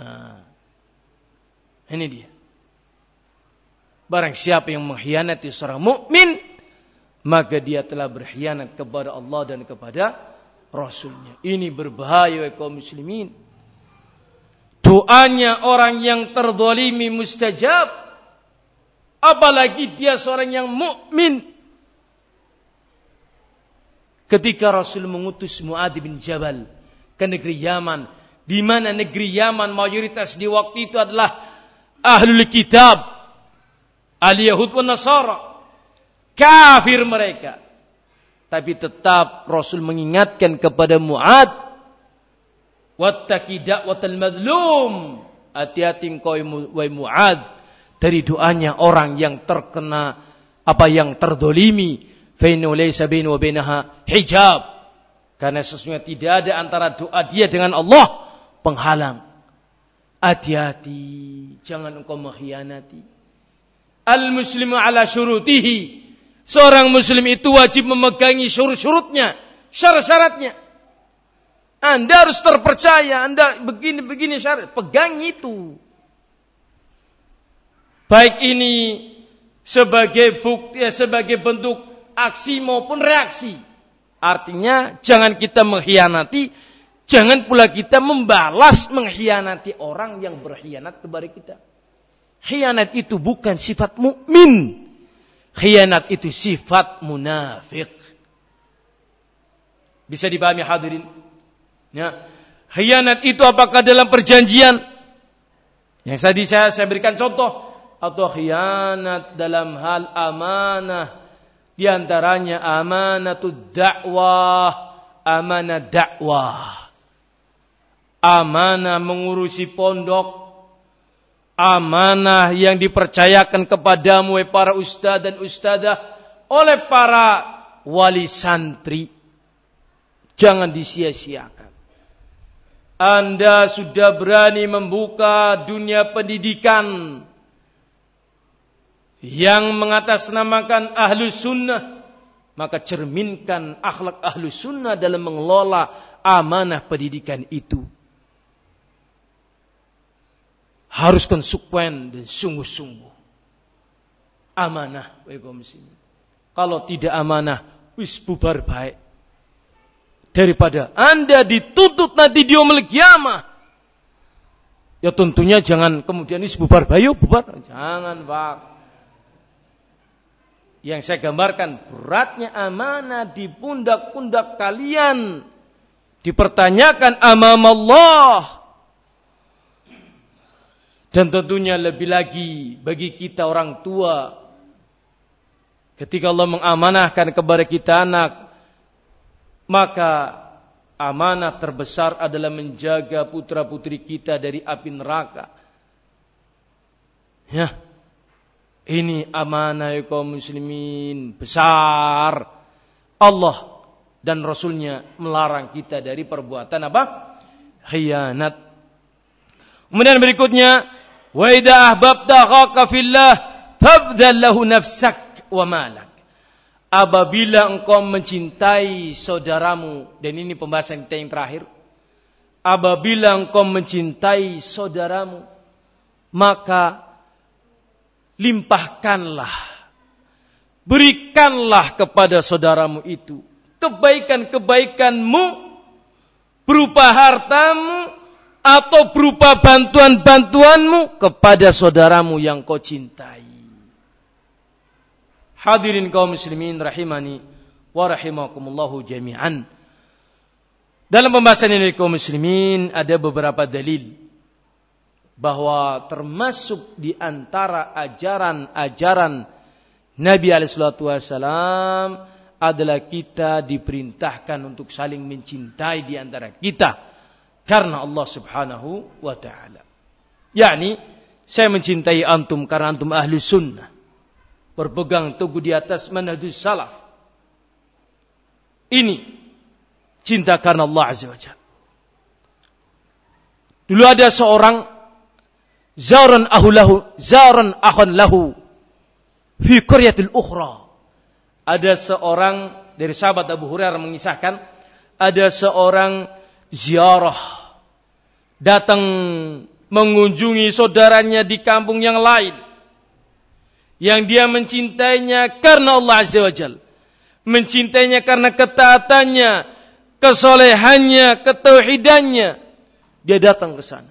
Ini dia. Barang siapa yang mengkhianati seorang mukmin, maka dia telah berkhianat kepada Allah dan kepada Rasulnya. Ini berbahaya kaum muslimin. Doanya orang yang terzalimi mustajab, apalagi dia seorang yang mukmin. Ketika Rasul mengutus Mu'adz bin Jabal ke negeri Yaman, di mana negeri Yaman mayoritas di waktu itu adalah ahlul kitab, al-Yahud wa Nasara, kafir mereka. Tapi tetap Rasul mengingatkan kepada Mu'adz, wattaqi da'watal madlum, hati-hati engkau wahai Mu'adz dari doanya orang yang terkena apa yang terdolimi. Fa inna laysa bainahu wa bainaha hijab, karena sesungguhnya tidak ada antara doa dia dengan Allah penghalang. Hati-hati, jangan engkau mengkhianati. Al-muslimu ala syurutihi, seorang muslim itu wajib memegangi syurut-syurutnya, syarat-syaratnya. Anda harus terpercaya, Anda begini-begini syarat, pegang itu. Baik ini sebagai bukti, sebagai bentuk aksi maupun reaksi. Artinya jangan kita mengkhianati, jangan pula kita membalas mengkhianati orang yang berkhianat kepada kita. Khianat itu bukan sifat mukmin. Khianat itu sifat munafik. Bisa dipahami hadirin? Ya. Khianat itu apakah dalam perjanjian? Yang tadi saya, saya berikan contoh. Atau khianat dalam hal amanah. Di antaranya amanatud dakwah, amanah dakwah. Amanah mengurusi pondok. Amanah yang dipercayakan kepadamu oleh para ustaz dan ustazah, oleh para wali santri. Jangan disia-siakan. Anda sudah berani membuka dunia pendidikan yang mengatasnamakan ahlus sunnah, maka cerminkan akhlak ahlus sunnah dalam mengelola amanah pendidikan itu. Harus konsekuen dan sungguh-sungguh. Amanah, kalau tidak amanah, wis bubar baik. Daripada Anda dituntut nanti di yaumul qiyamah. Ya tentunya jangan kemudian ini bubar bayu, bubar. Jangan Pak. Yang saya gambarkan beratnya amanah di pundak-pundak kalian. Dipertanyakan amam Allah. Dan tentunya lebih lagi bagi kita orang tua Ketika Allah mengamanahkan kepada kita anak, maka amanah terbesar adalah menjaga putra-putri kita dari api neraka. Ya, ini amanah kaum muslimin besar. Allah dan Rasulnya melarang kita dari perbuatan apa? Khianat. Kemudian berikutnya, wa idza ahbabta akhaka fillah fabdhal lahu nafsak wa malak. Apabila engkau mencintai saudaramu, dan ini pembahasan kita yang terakhir. Apabila engkau mencintai saudaramu, maka limpahkanlah, berikanlah kepada saudaramu itu kebaikan-kebaikanmu berupa hartamu atau berupa bantuan-bantuanmu kepada saudaramu yang kau cintai. Hadirin kaum muslimin rahimani wa rahimakumullahu jami'an. Dalam pembahasan ini kaum muslimin ada beberapa dalil bahwa termasuk di antara ajaran-ajaran Nabi alaihi salatu wasallam adalah kita diperintahkan untuk saling mencintai di antara kita karena Allah Subhanahu wa taala. Yakni saya mencintai antum karena antum ahli sunnah, berpegang teguh di atas manhajus salaf. Ini cinta karena Allah Azza wa Jalla. Dulu ada seorang zaran ahulahu, zaran akhon lahu fi qaryatil ukhra. Ada seorang dari sahabat Abu Hurairah mengisahkan, ada seorang ziarah datang mengunjungi saudaranya di kampung yang lain yang dia mencintainya karena Allah Azza wa Jalla, mencintainya karena ketaatannya, kesolehannya, ketauhidannya. Dia datang ke sana.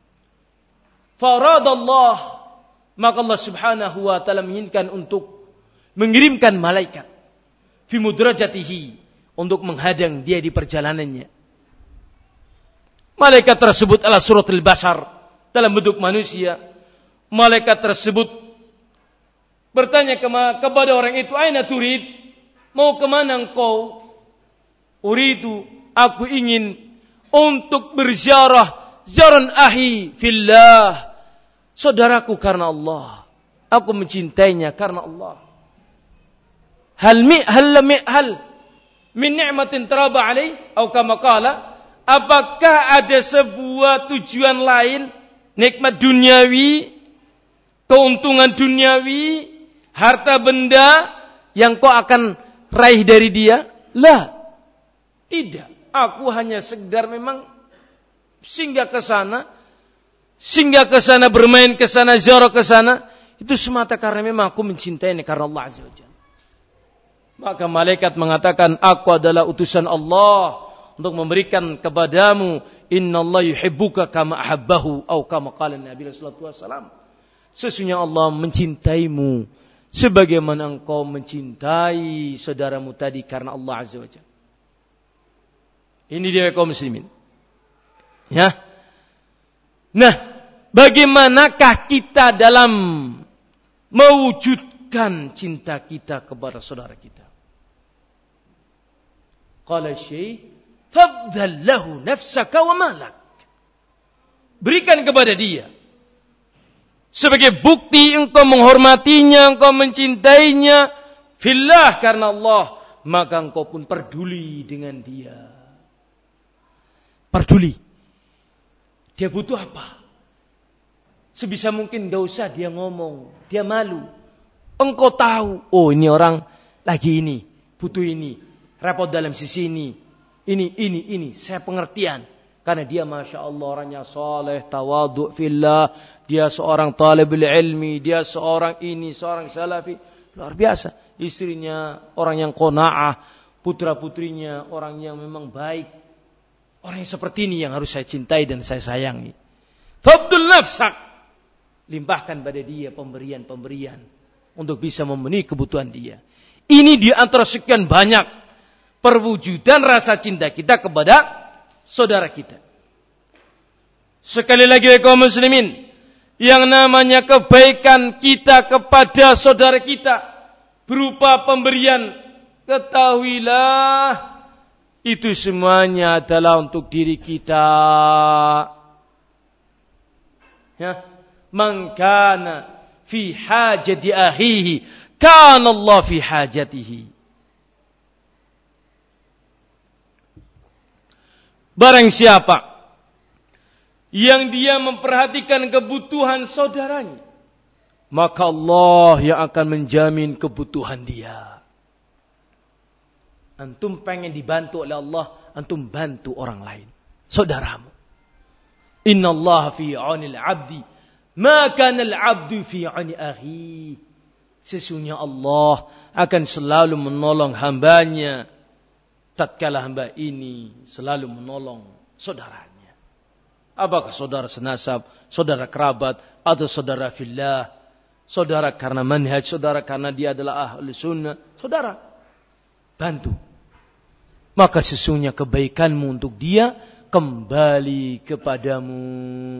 Faradallah, maka Allah Subhanahu wa taala menginginkan untuk mengirimkan malaikat fi mudrajatihi untuk menghadang dia di perjalanannya. Malaikat tersebut adalah suratul bashar, dalam bentuk manusia. Malaikat tersebut bertanya kepada orang itu, "Aina turid?" Mau kemana engkau? Uridu, aku ingin untuk berziarah zaran ahi fillah, saudaraku karena Allah. Aku mencintainya karena Allah. Hal mi hal mi hal min ni'matin taraba alai atau kama qala, apakah ada sebuah tujuan lain, nikmat duniawi, keuntungan duniawi, harta benda yang kau akan raih dari dia? Lah, tidak. Aku hanya sekedar memang singgah ke sana, singgah ke sana, bermain ke sana, ziarah ke sana, itu semata karena memang aku mencintainya karena Allah Azza wa Jalla. Maka malaikat mengatakan, aku adalah utusan Allah untuk memberikan kepadamu, innallaha yuhibbuka kama ahabbahu atau kama qala Nabi sallallahu alaihi wasallam. Sesungguhnya Allah mencintaimu sebagaimana engkau mencintai saudaramu tadi karena Allah Azza wa Jalla. Ini dia kaum muslimin. Ya. Nah, bagaimanakah kita dalam mewujudkan cinta kita kepada saudara kita? Qala syekh, fabdhal lahu nafsaka wa malak. Berikan kepada dia sebagai bukti engkau menghormatinya, engkau mencintainya fillah karena Allah, maka engkau pun peduli dengan dia. Peduli. Dia butuh apa? Sebisa mungkin gak usah dia ngomong, dia malu. Engkau tahu, oh ini orang lagi ini, butuh ini, repot dalam sisi ini, ini, ini, ini. Saya pengertian. Karena dia Masya Allah orangnya saleh, tawadhu fillah. Dia seorang talibul ilmi. Dia seorang ini, seorang salafi. Luar biasa. Istrinya orang yang qanaah. Putra-putrinya orang yang memang baik. Orang yang seperti ini yang harus saya cintai dan saya sayangi. Fabdul nafsak. Limpahkan pada dia pemberian-pemberian. Untuk bisa memenuhi kebutuhan dia. Ini di antara sekian banyak perwujudan rasa cinta kita kepada saudara kita. Sekali lagi kaum muslimin, yang namanya kebaikan kita kepada saudara kita berupa pemberian, ketahuilah itu semuanya adalah untuk diri kita. Ya, man kana fi hajati akhihi kana Allah fi hajatihi. Barang siapa yang dia memperhatikan kebutuhan saudaranya, maka Allah yang akan menjamin kebutuhan dia. Antum pengen dibantu oleh Allah, antum bantu orang lain, saudaramu. Inna Allah fi 'aunil 'abdi ma kana al-'abdu fi 'auni akhi. Sesungguhnya Allah akan selalu menolong hambanya tatkala hamba ini selalu menolong saudaranya. Apakah saudara senasab, saudara kerabat, atau saudara fillah, saudara karena manhaj, saudara karena dia adalah ahli sunnah, saudara bantu. Maka sesungguhnya kebaikanmu untuk dia kembali kepadamu.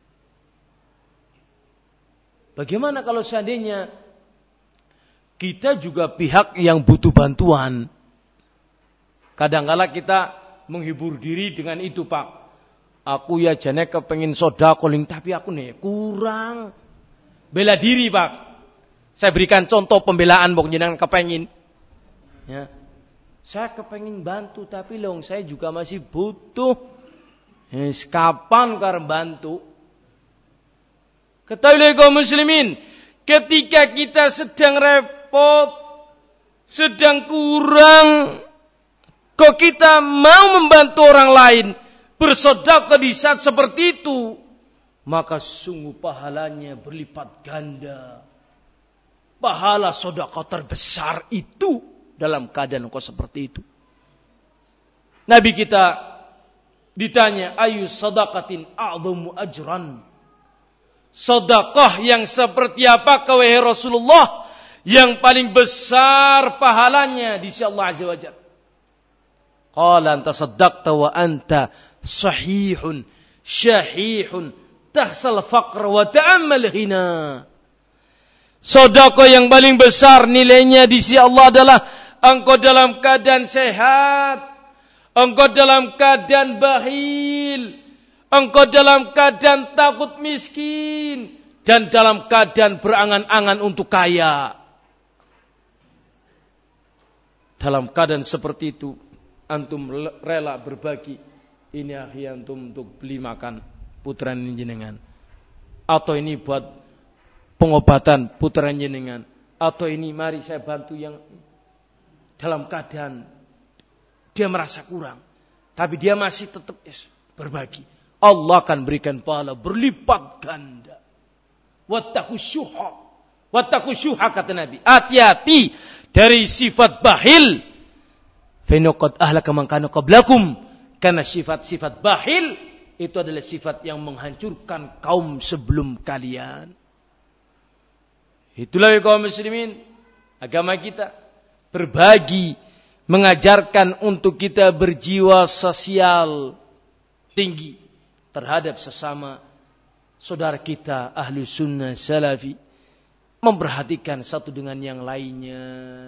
Bagaimana kalau seandainya kita juga pihak yang butuh bantuan? Kadang-kala kita menghibur diri dengan itu, Pak. Aku ya jane kepengin sodakoling, tapi aku nih kurang. Bela diri, Pak. Saya berikan contoh pembelaan, bok jenengan kepengin. Ya. Saya kepengin bantu, tapi long saya juga masih butuh. Yes, kapan kar bantu? Ketahuilah kaum muslimin, ketika kita sedang repot, sedang kurang, kok kita mau membantu orang lain, bersedekah di saat seperti itu, maka sungguh pahalanya berlipat ganda. Pahala sedekah terbesar itu dalam keadaan kau seperti itu. Nabi kita ditanya, ayu sedekatin a'dhamu ajran? Sedekah yang seperti apa wahai Rasulullah yang paling besar pahalanya di sisi Allah Azza wa Jalla? Qala anta saddaqta wa anta sahihun syahihun tahsal faqr wa ta'ammal ghina. Sedekah yang paling besar nilainya di sisi Allah adalah engkau dalam keadaan sehat, engkau dalam keadaan bakhil, engkau dalam keadaan takut miskin, dan dalam keadaan berangan-angan untuk kaya. Dalam keadaan seperti itu, antum rela berbagi. Ini akhi antum untuk beli makan putra jenengan, atau ini buat pengobatan putra jenengan, atau ini mari saya bantu yang dalam keadaan dia merasa kurang, tapi dia masih tetap berbagi. Allah akan berikan pahala berlipat ganda. Wattaqus syuha, wattaqus syuha kata Nabi. Hati-hati dari sifat bakhil. Fa inna qad ahlaka man kana qablakum. Karena sifat-sifat bakhil itu adalah sifat yang menghancurkan kaum sebelum kalian. Itulah kaum muslimin, agama kita berbagi, mengajarkan untuk kita berjiwa sosial tinggi terhadap sesama saudara kita ahlu sunnah salafi, memperhatikan satu dengan yang lainnya.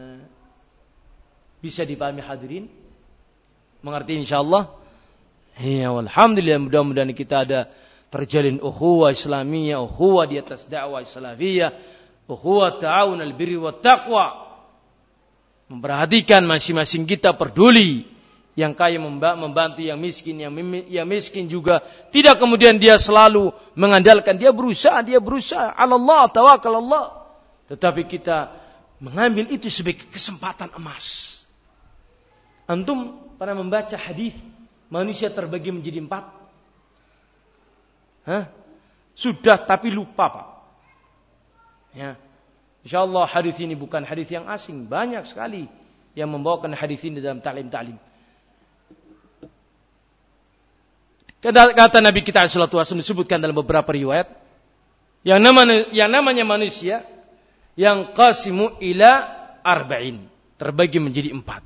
Bisa dipahami hadirin? Mengerti insyaallah? Ya, alhamdulillah, mudah-mudahan kita ada terjalin ukhuwah islamiyah, ukhuwah di atas dakwah salafiyah, ukhuwah ta'awun al-birri wa taqwa. Memperhatikan masing-masing kita peduli, yang kaya membantu yang miskin, yang yang miskin juga tidak kemudian dia selalu mengandalkan, dia berusaha, dia berusaha, Allah tawakal Allah. Tetapi kita mengambil itu sebagai kesempatan emas. Antum pernah membaca hadis manusia terbagi menjadi empat? Hah? Sudah tapi lupa, Pak. Ya. Insyaallah hadis ini bukan hadis yang asing, banyak sekali yang membawakan hadis ini dalam ta'lim-ta'lim. Kata, kata Nabi kita sallallahu alaihi wasallam disebutkan dalam beberapa riwayat, yang namanya yang namanya manusia yang qasimu ila arba'in, terbagi menjadi empat.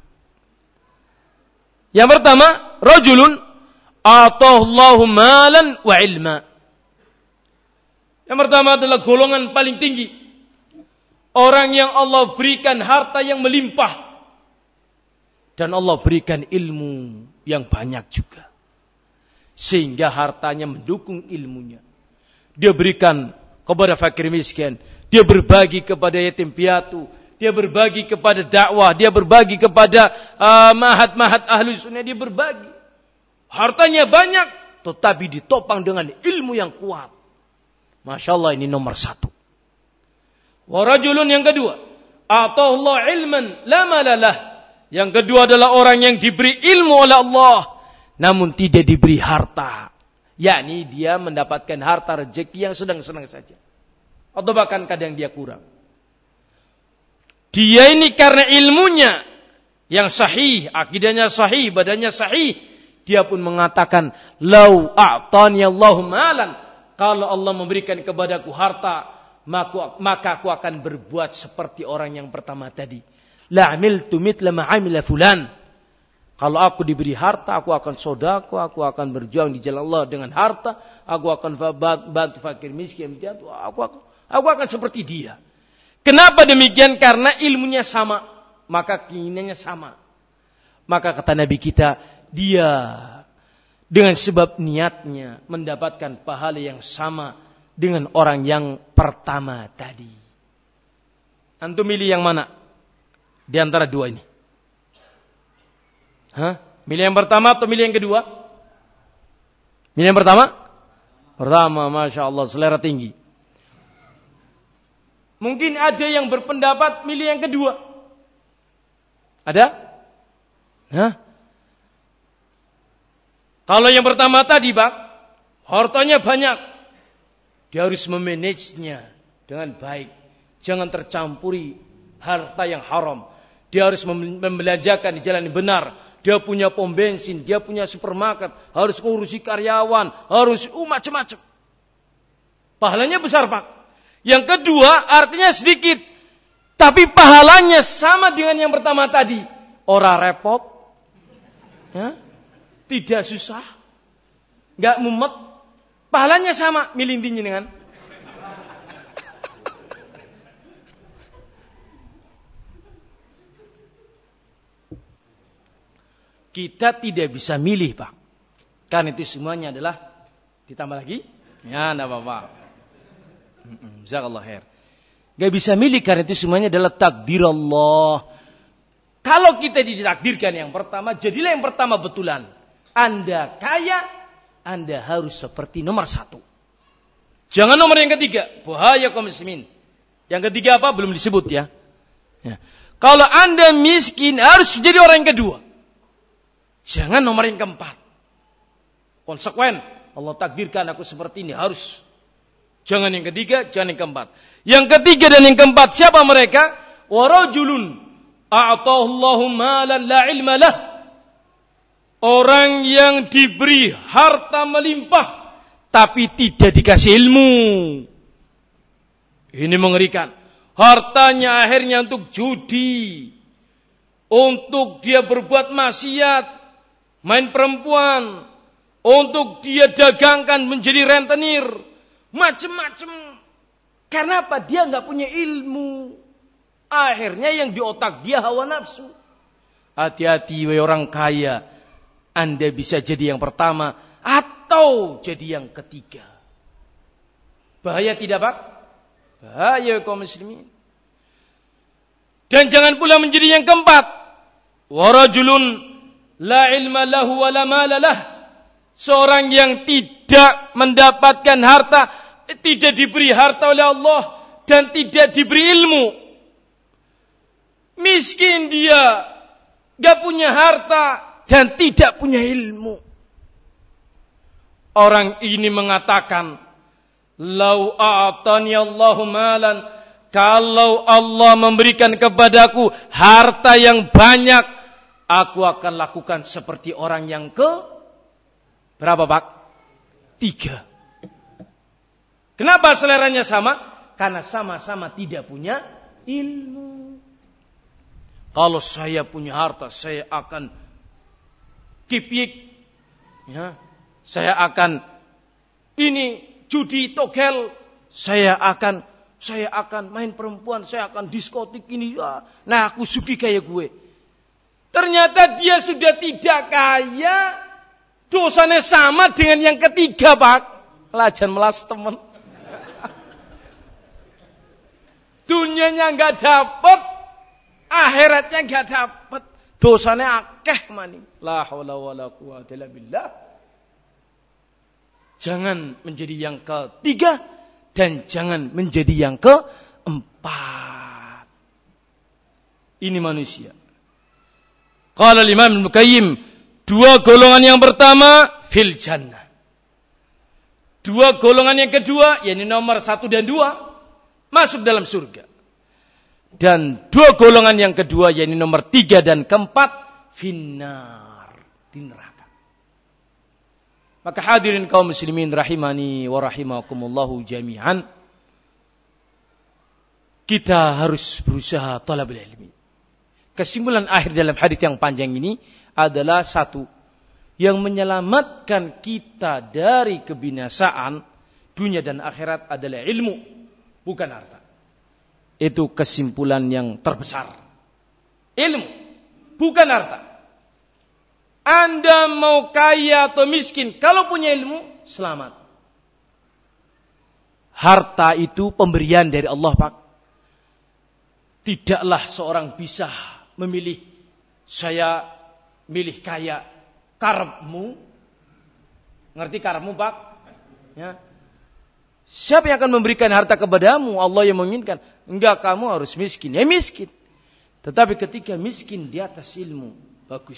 Yang pertama, rajulun atahullahu malan wa ilma. Yang pertama adalah golongan paling tinggi. Orang yang Allah berikan harta yang melimpah. Dan Allah berikan ilmu yang banyak juga. Sehingga hartanya mendukung ilmunya. Dia berikan kepada fakir miskin. Dia berbagi kepada yatim piatu. Dia berbagi kepada dakwah. Dia berbagi kepada uh, mahat-mahat ahli sunnah. Dia berbagi. Hartanya banyak. Tetapi ditopang dengan ilmu yang kuat. Masya Allah, ini nomor satu. Warajulun yang kedua. Atahullah ilman la malalah. Yang kedua adalah orang yang diberi ilmu oleh Allah. Namun tidak diberi harta. Yakni dia mendapatkan harta rezeki yang sedang-sedang saja. Atau bahkan kadang dia kurang. Dia ini karena ilmunya yang sahih. Akidahnya sahih, badannya sahih. Dia pun mengatakan. Lau a'tani Allahu malan. Kalau Allah memberikan kepadaku harta. Maka aku akan berbuat seperti orang yang pertama tadi. La'amiltu mitla ma'amila fulan. Kalau aku diberi harta, aku akan sodako, aku akan berjuang di jalan Allah dengan harta, aku akan bantu fakir miskin, aku, aku, aku akan seperti dia. Kenapa demikian? Karena ilmunya sama, maka keinginannya sama. Maka kata Nabi kita, dia dengan sebab niatnya mendapatkan pahala yang sama dengan orang yang pertama tadi. Antum milih yang mana? Di antara dua ini. Hah? Milih yang pertama atau milih yang kedua? Milih yang pertama? Pertama, Masya Allah, selera tinggi. Mungkin ada yang berpendapat milih yang kedua. Ada? Hah? Kalau yang pertama tadi, Pak, hartanya banyak. Dia harus memanagenya dengan baik. Jangan tercampuri harta yang haram. Dia harus membelanjakan di jalan yang benar. Dia punya pom bensin, dia punya supermarket, harus ngurusi karyawan, harus uh, macam-macam. Pahalanya besar, Pak. Yang kedua, artinya sedikit. Tapi pahalanya sama dengan yang pertama tadi. Ora repot. Ya? Tidak susah. Enggak mumet. Pahalanya sama. Milih intinya dengan kita tidak bisa milih, Pak. Karena itu semuanya adalah ditambah lagi. Ya, enggak apa-apa. Jazakallah khair. Enggak bisa milih karena itu semuanya adalah takdir Allah. Kalau kita ditakdirkan yang pertama, jadilah yang pertama betulan. Anda kaya, Anda harus seperti nomor satu. Jangan nomor yang ketiga. Bahaya kaum muslimin. Yang ketiga apa? Belum disebut ya. Ya. Kalau Anda miskin, harus jadi orang yang kedua. Jangan nomor yang keempat. Konsekuen. Allah takdirkan aku seperti ini. Harus. Jangan yang ketiga, jangan yang keempat. Yang ketiga dan yang keempat, siapa mereka? Warajulun a'tahullahu malan la ilma lah. Orang yang diberi harta melimpah, tapi tidak dikasih ilmu. Ini mengerikan. Hartanya akhirnya untuk judi. Untuk dia berbuat maksiat. Main perempuan. Untuk dia dagangkan menjadi rentenir. Macam-macam. Karena apa? Dia nggak punya ilmu. Akhirnya yang di otak dia hawa nafsu. Hati-hati wahai orang kaya. Anda bisa jadi yang pertama. Atau jadi yang ketiga. Bahaya tidak, Pak? Bahaya kaum muslimin. Dan jangan pula menjadi yang keempat. Warajulun la ilma lahu wa la mala lah. Seorang yang tidak mendapatkan harta, tidak diberi harta oleh Allah dan tidak diberi ilmu. Miskin dia, gak punya harta dan tidak punya ilmu. Orang ini mengatakan, "Lau a'tani Allahu malan," kalau Allah memberikan kepadaku harta yang banyak, aku akan lakukan seperti orang yang ke berapa, Pak? Tiga. Kenapa seleranya sama? Karena sama-sama tidak punya ilmu. Kalau saya punya harta, saya akan kipik, ya, saya akan ini judi togel, saya akan Saya akan main perempuan, saya akan diskotik ini. Nah, aku suki kayak gue. Ternyata dia sudah tidak kaya. Dosanya sama dengan yang ketiga, Pak. Lajan melas teman. Dunianya enggak dapat, akhiratnya enggak dapat. Dosanya akeh maning. La haula wala quwwata illa billah. Jangan menjadi yang ketiga dan jangan menjadi yang keempat. Ini manusia. Qala Imam Ibnu Qayyim, dua golongan yang pertama fil jannah. Dua golongan yang kedua, yakni nomor satu dan dua, masuk dalam surga. Dan dua golongan yang kedua, yakni nomor tiga dan keempat, finnar, di neraka. Maka hadirin kaum muslimin rahimani wa rahimakumullahu jami'an. Kita harus berusaha talabul ilmi. Kesimpulan akhir dalam hadis yang panjang ini adalah satu. Yang menyelamatkan kita dari kebinasaan dunia dan akhirat adalah ilmu, bukan harta. Itu kesimpulan yang terbesar. Ilmu, bukan harta. Anda mau kaya atau miskin, kalau punya ilmu, selamat. Harta itu pemberian dari Allah, Pak. Tidaklah seorang bisa memilih, saya milih kaya. Karepmu, ngerti karepmu, Pak? Ya. Siapa yang akan memberikan harta kepadamu? Allah yang menginginkan. Enggak, kamu harus miskin. Ya miskin. Tetapi ketika miskin di atas ilmu, bagus.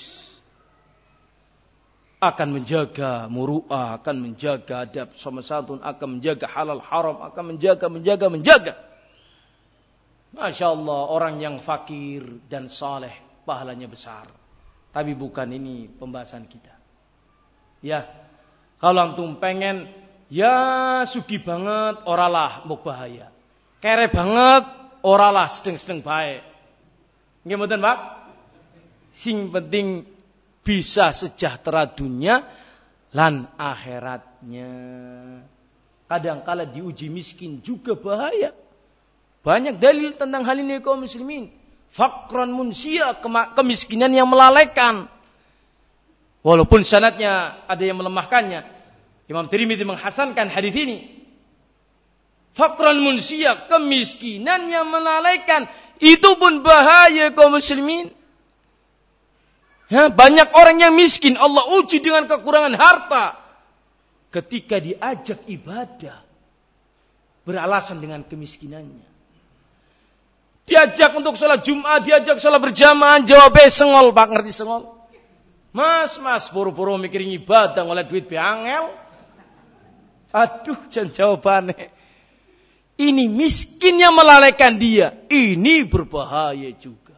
Akan menjaga muru'ah, akan menjaga adab sama santun, akan menjaga halal haram, akan menjaga, menjaga, menjaga. Masya Allah, orang yang fakir dan saleh, pahalanya besar. Tapi bukan ini pembahasan kita. Ya, kalau antum pengen, ya sugi banget, oralah mau bahaya. Kere banget, oralah sedeng-sedeng baik. Nggih mboten, Pak? Sing penting bisa sejahtera dunia lan akhiratnya. Kadang-kala diuji miskin juga bahaya. Banyak dalil tentang hal ini kaum muslimin. Fakran munsia, kemiskinan yang melalaikan. Walaupun sanadnya ada yang melemahkannya. Imam Tirmidzi menghasankan hadis ini. Fakran munsia, kemiskinan yang melalaikan. Itu pun bahaya kaum muslimin. Ya, banyak orang yang miskin, Allah uji dengan kekurangan harta. Ketika diajak ibadah, beralasan dengan kemiskinannya. Diajak untuk sholat Jumat, diajak sholat berjamaah, jawabnya sengol, Pak, ngerti sengol? Mas, mas, buru-buru mikirin ibadah, ngoleh duit biangel. Aduh, jangan jawabannya. Ini miskin yang melalaikan dia. Ini berbahaya juga.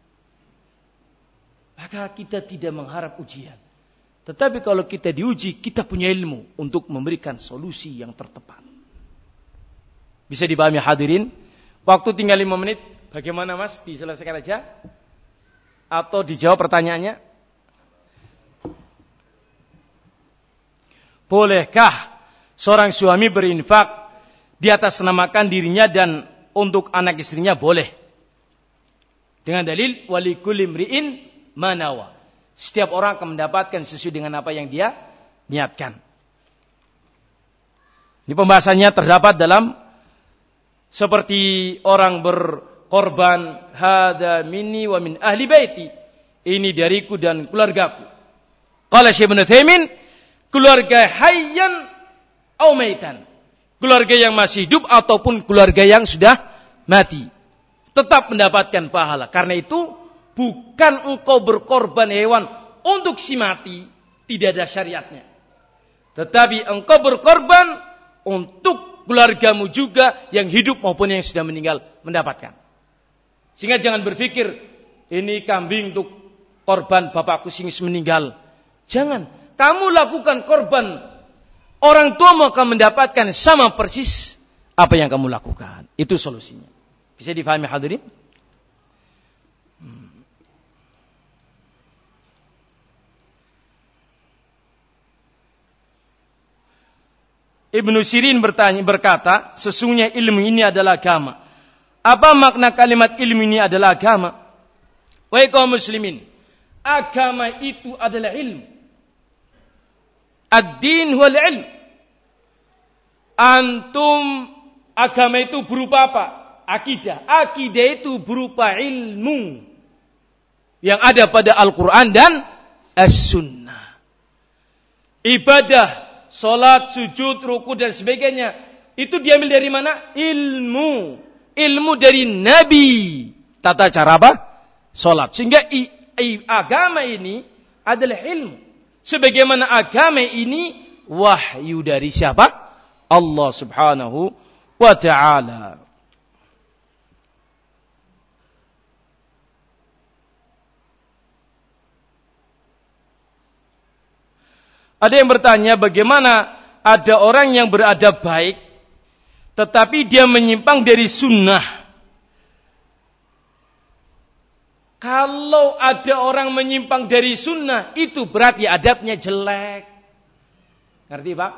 Maka kita tidak mengharap ujian. Tetapi kalau kita diuji, kita punya ilmu untuk memberikan solusi yang tertepat. Bisa dipahami hadirin? Waktu tinggal lima menit. Bagaimana, Mas? Diselesaikan aja? Atau dijawab pertanyaannya? Bolehkah seorang suami berinfak di atas namakan dirinya dan untuk anak istrinya? Boleh. Dengan dalil walikulli imri'in manawa. Setiap orang akan mendapatkan sesuai dengan apa yang dia niatkan. Ini pembahasannya terdapat dalam seperti orang berkorban, hada minni wa min ahli baiti. Ini dariku dan keluargaku. Qala Syekh Ibnu Utsaimin, keluarga hayyan au maitan. Keluarga yang masih hidup ataupun keluarga yang sudah mati. Tetap mendapatkan pahala. Karena itu bukan engkau berkorban hewan untuk si mati, tidak ada syariatnya. Tetapi engkau berkorban untuk keluargamu juga yang hidup maupun yang sudah meninggal mendapatkan. Sehingga jangan berpikir ini kambing untuk korban bapakku sing meninggal. Jangan. Kamu lakukan korban, orang tuamu akan mendapatkan sama persis apa yang kamu lakukan. Itu solusinya. Bisa difahami hadirin? Hmm. Ibnu Sirin bertanya berkata, sesungguhnya ilmu ini adalah agama. Apa makna kalimat ilmu ini adalah agama? Wahai kaum muslimin, agama itu adalah ilmu. Ad-din huwal ilm. Antum, agama itu berupa apa? Akidah. Akidah itu berupa ilmu yang ada pada Al-Quran dan As-Sunnah. Ibadah, salat, sujud, ruku dan sebagainya, itu diambil dari mana? Ilmu. Ilmu dari Nabi. Tata cara apa? Salat. Sehingga i, i, agama ini adalah ilmu. Sebagaimana agama ini wahyu dari siapa? Allah Subhanahu wa ta'ala. Ada yang bertanya, bagaimana ada orang yang beradab baik tetapi dia menyimpang dari sunnah? Kalau ada orang menyimpang dari sunnah, itu berarti adabnya jelek. Ngerti Pak?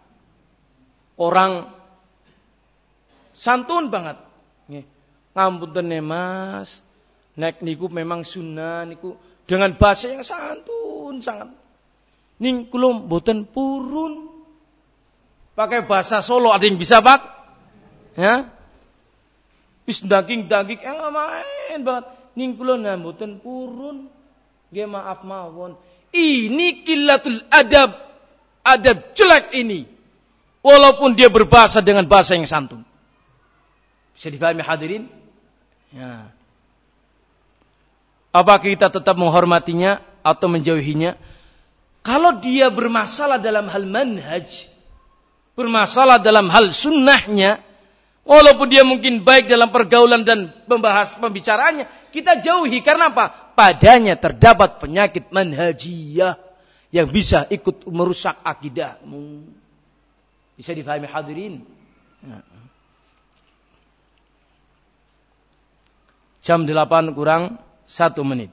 Orang santun banget. Ngapunten Mas, nek niku memang sunnah niku dengan bahasa yang santun sangat. Ning kula mboten purun. Pakai bahasa Solo ada yang bisa, Pak? Ya? Wis daging-daging eh main banget. Ning kula mboten purun. Nggih maaf mawon. Ini qillatul adab. Adab jelek ini. Walaupun dia berbahasa dengan bahasa yang santun. Bisa dipahami hadirin? Ya. Apakah kita tetap menghormatinya atau menjauhinya? Kalau dia bermasalah dalam hal manhaj, bermasalah dalam hal sunnahnya, walaupun dia mungkin baik dalam pergaulan dan membahas pembicaraannya, kita jauhi. Karena apa? Padanya terdapat penyakit manhajiyah yang bisa ikut merusak akidahmu. Bisa difahami hadirin? Jam delapan kurang satu menit.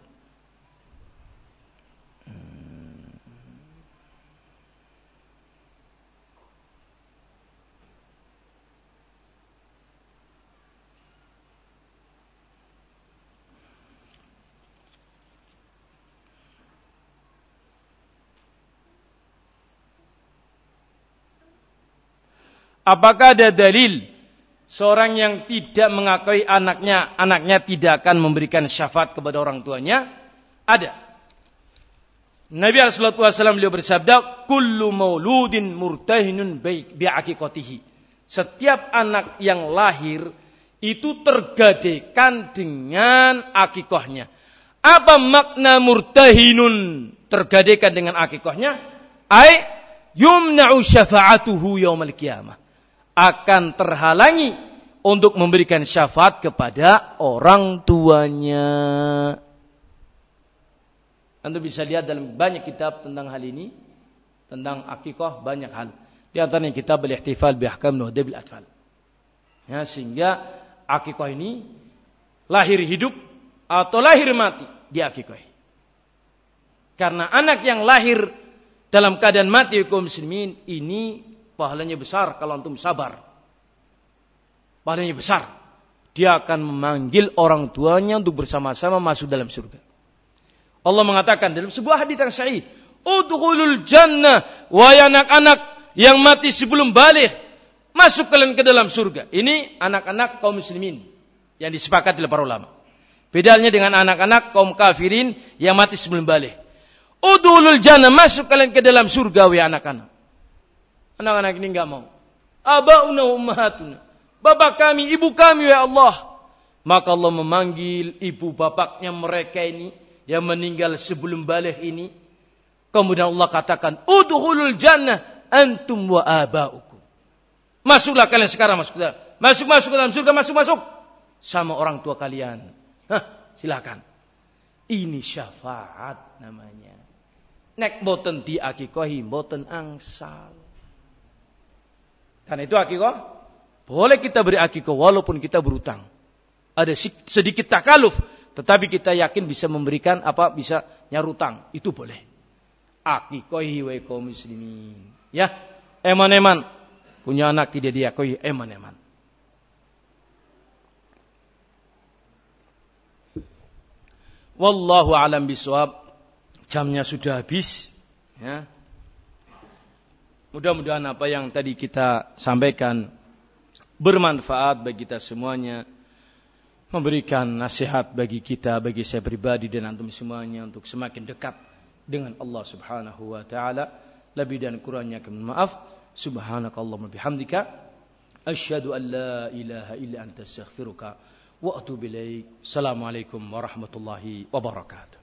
Apakah ada dalil seorang yang tidak mengakui anaknya, anaknya tidak akan memberikan syafaat kepada orang tuanya? Ada. Nabi sallallahu alaihi wasallam beliau bersabda, "Kullu mauludin murtahinun bi'aqiqatihi." Setiap anak yang lahir itu tergadaikan dengan akikahnya. Apa makna murtahinun? Tergadaikan dengan akikahnya? Ai yumna'u syafa'atuhu yaumal qiyamah. Akan terhalangi untuk memberikan syafaat kepada orang tuanya. Anda bisa lihat dalam banyak kitab tentang hal ini, tentang akikah banyak hal. Di antaranya kitab Al-Ihtifal bi Ahkam Nuhdabil Atfal. Ya, sehingga akikah ini lahir hidup atau lahir mati di akikah. Karena anak yang lahir dalam keadaan mati kaum muslimin ini pahalanya besar kalau antum sabar. Pahalanya besar. Dia akan memanggil orang tuanya untuk bersama-sama masuk dalam surga. Allah mengatakan dalam sebuah hadits yang sahih, "Udkhulul jannah," wahai anak-anak yang mati sebelum baligh, masuk kalian ke dalam surga. Ini anak-anak kaum muslimin yang disepakati oleh para ulama. Bedanya dengan anak-anak kaum kafirin yang mati sebelum baligh. Udkhulul jannah, masuk kalian ke dalam surga wahai anak-anak. Anak-anak ini enggak mau. Abauna ummahatuna. Bapak kami, ibu kami ya Allah. Maka Allah memanggil ibu bapaknya mereka ini yang meninggal sebelum baligh ini. Kemudian Allah katakan, "Udkhulul jannah antum wa abaukum." Masuklah kalian sekarang masuk ke Masuk masuk ke dalam surga, masuk masuk sama orang tua kalian. Hah, silakan. Ini syafaat namanya. Nek boten di akikahi boten angsal. Karena itu akikah boleh kita beri akikah walaupun kita berutang. Ada sedikit takaluf, tetapi kita yakin bisa memberikan apa bisa nyarutang, itu boleh. Akikahi wa kaum muslimin. Ya, eman-eman punya anak tidak diakui, eman-eman. Wallahu alam bisawab. Jamnya sudah habis. Ya. Mudah-mudahan apa yang tadi kita sampaikan bermanfaat bagi kita semuanya. Memberikan nasihat bagi kita, bagi saya pribadi dan antum semuanya untuk semakin dekat dengan Allah Subhanahu wa taala. Lebih dan kurangnya kami maaf. Subhanakallahumma bihamdika asyhadu an la ilaha illa anta astaghfiruka wa atubu ilaik. Assalamualaikum warahmatullahi wabarakatuh.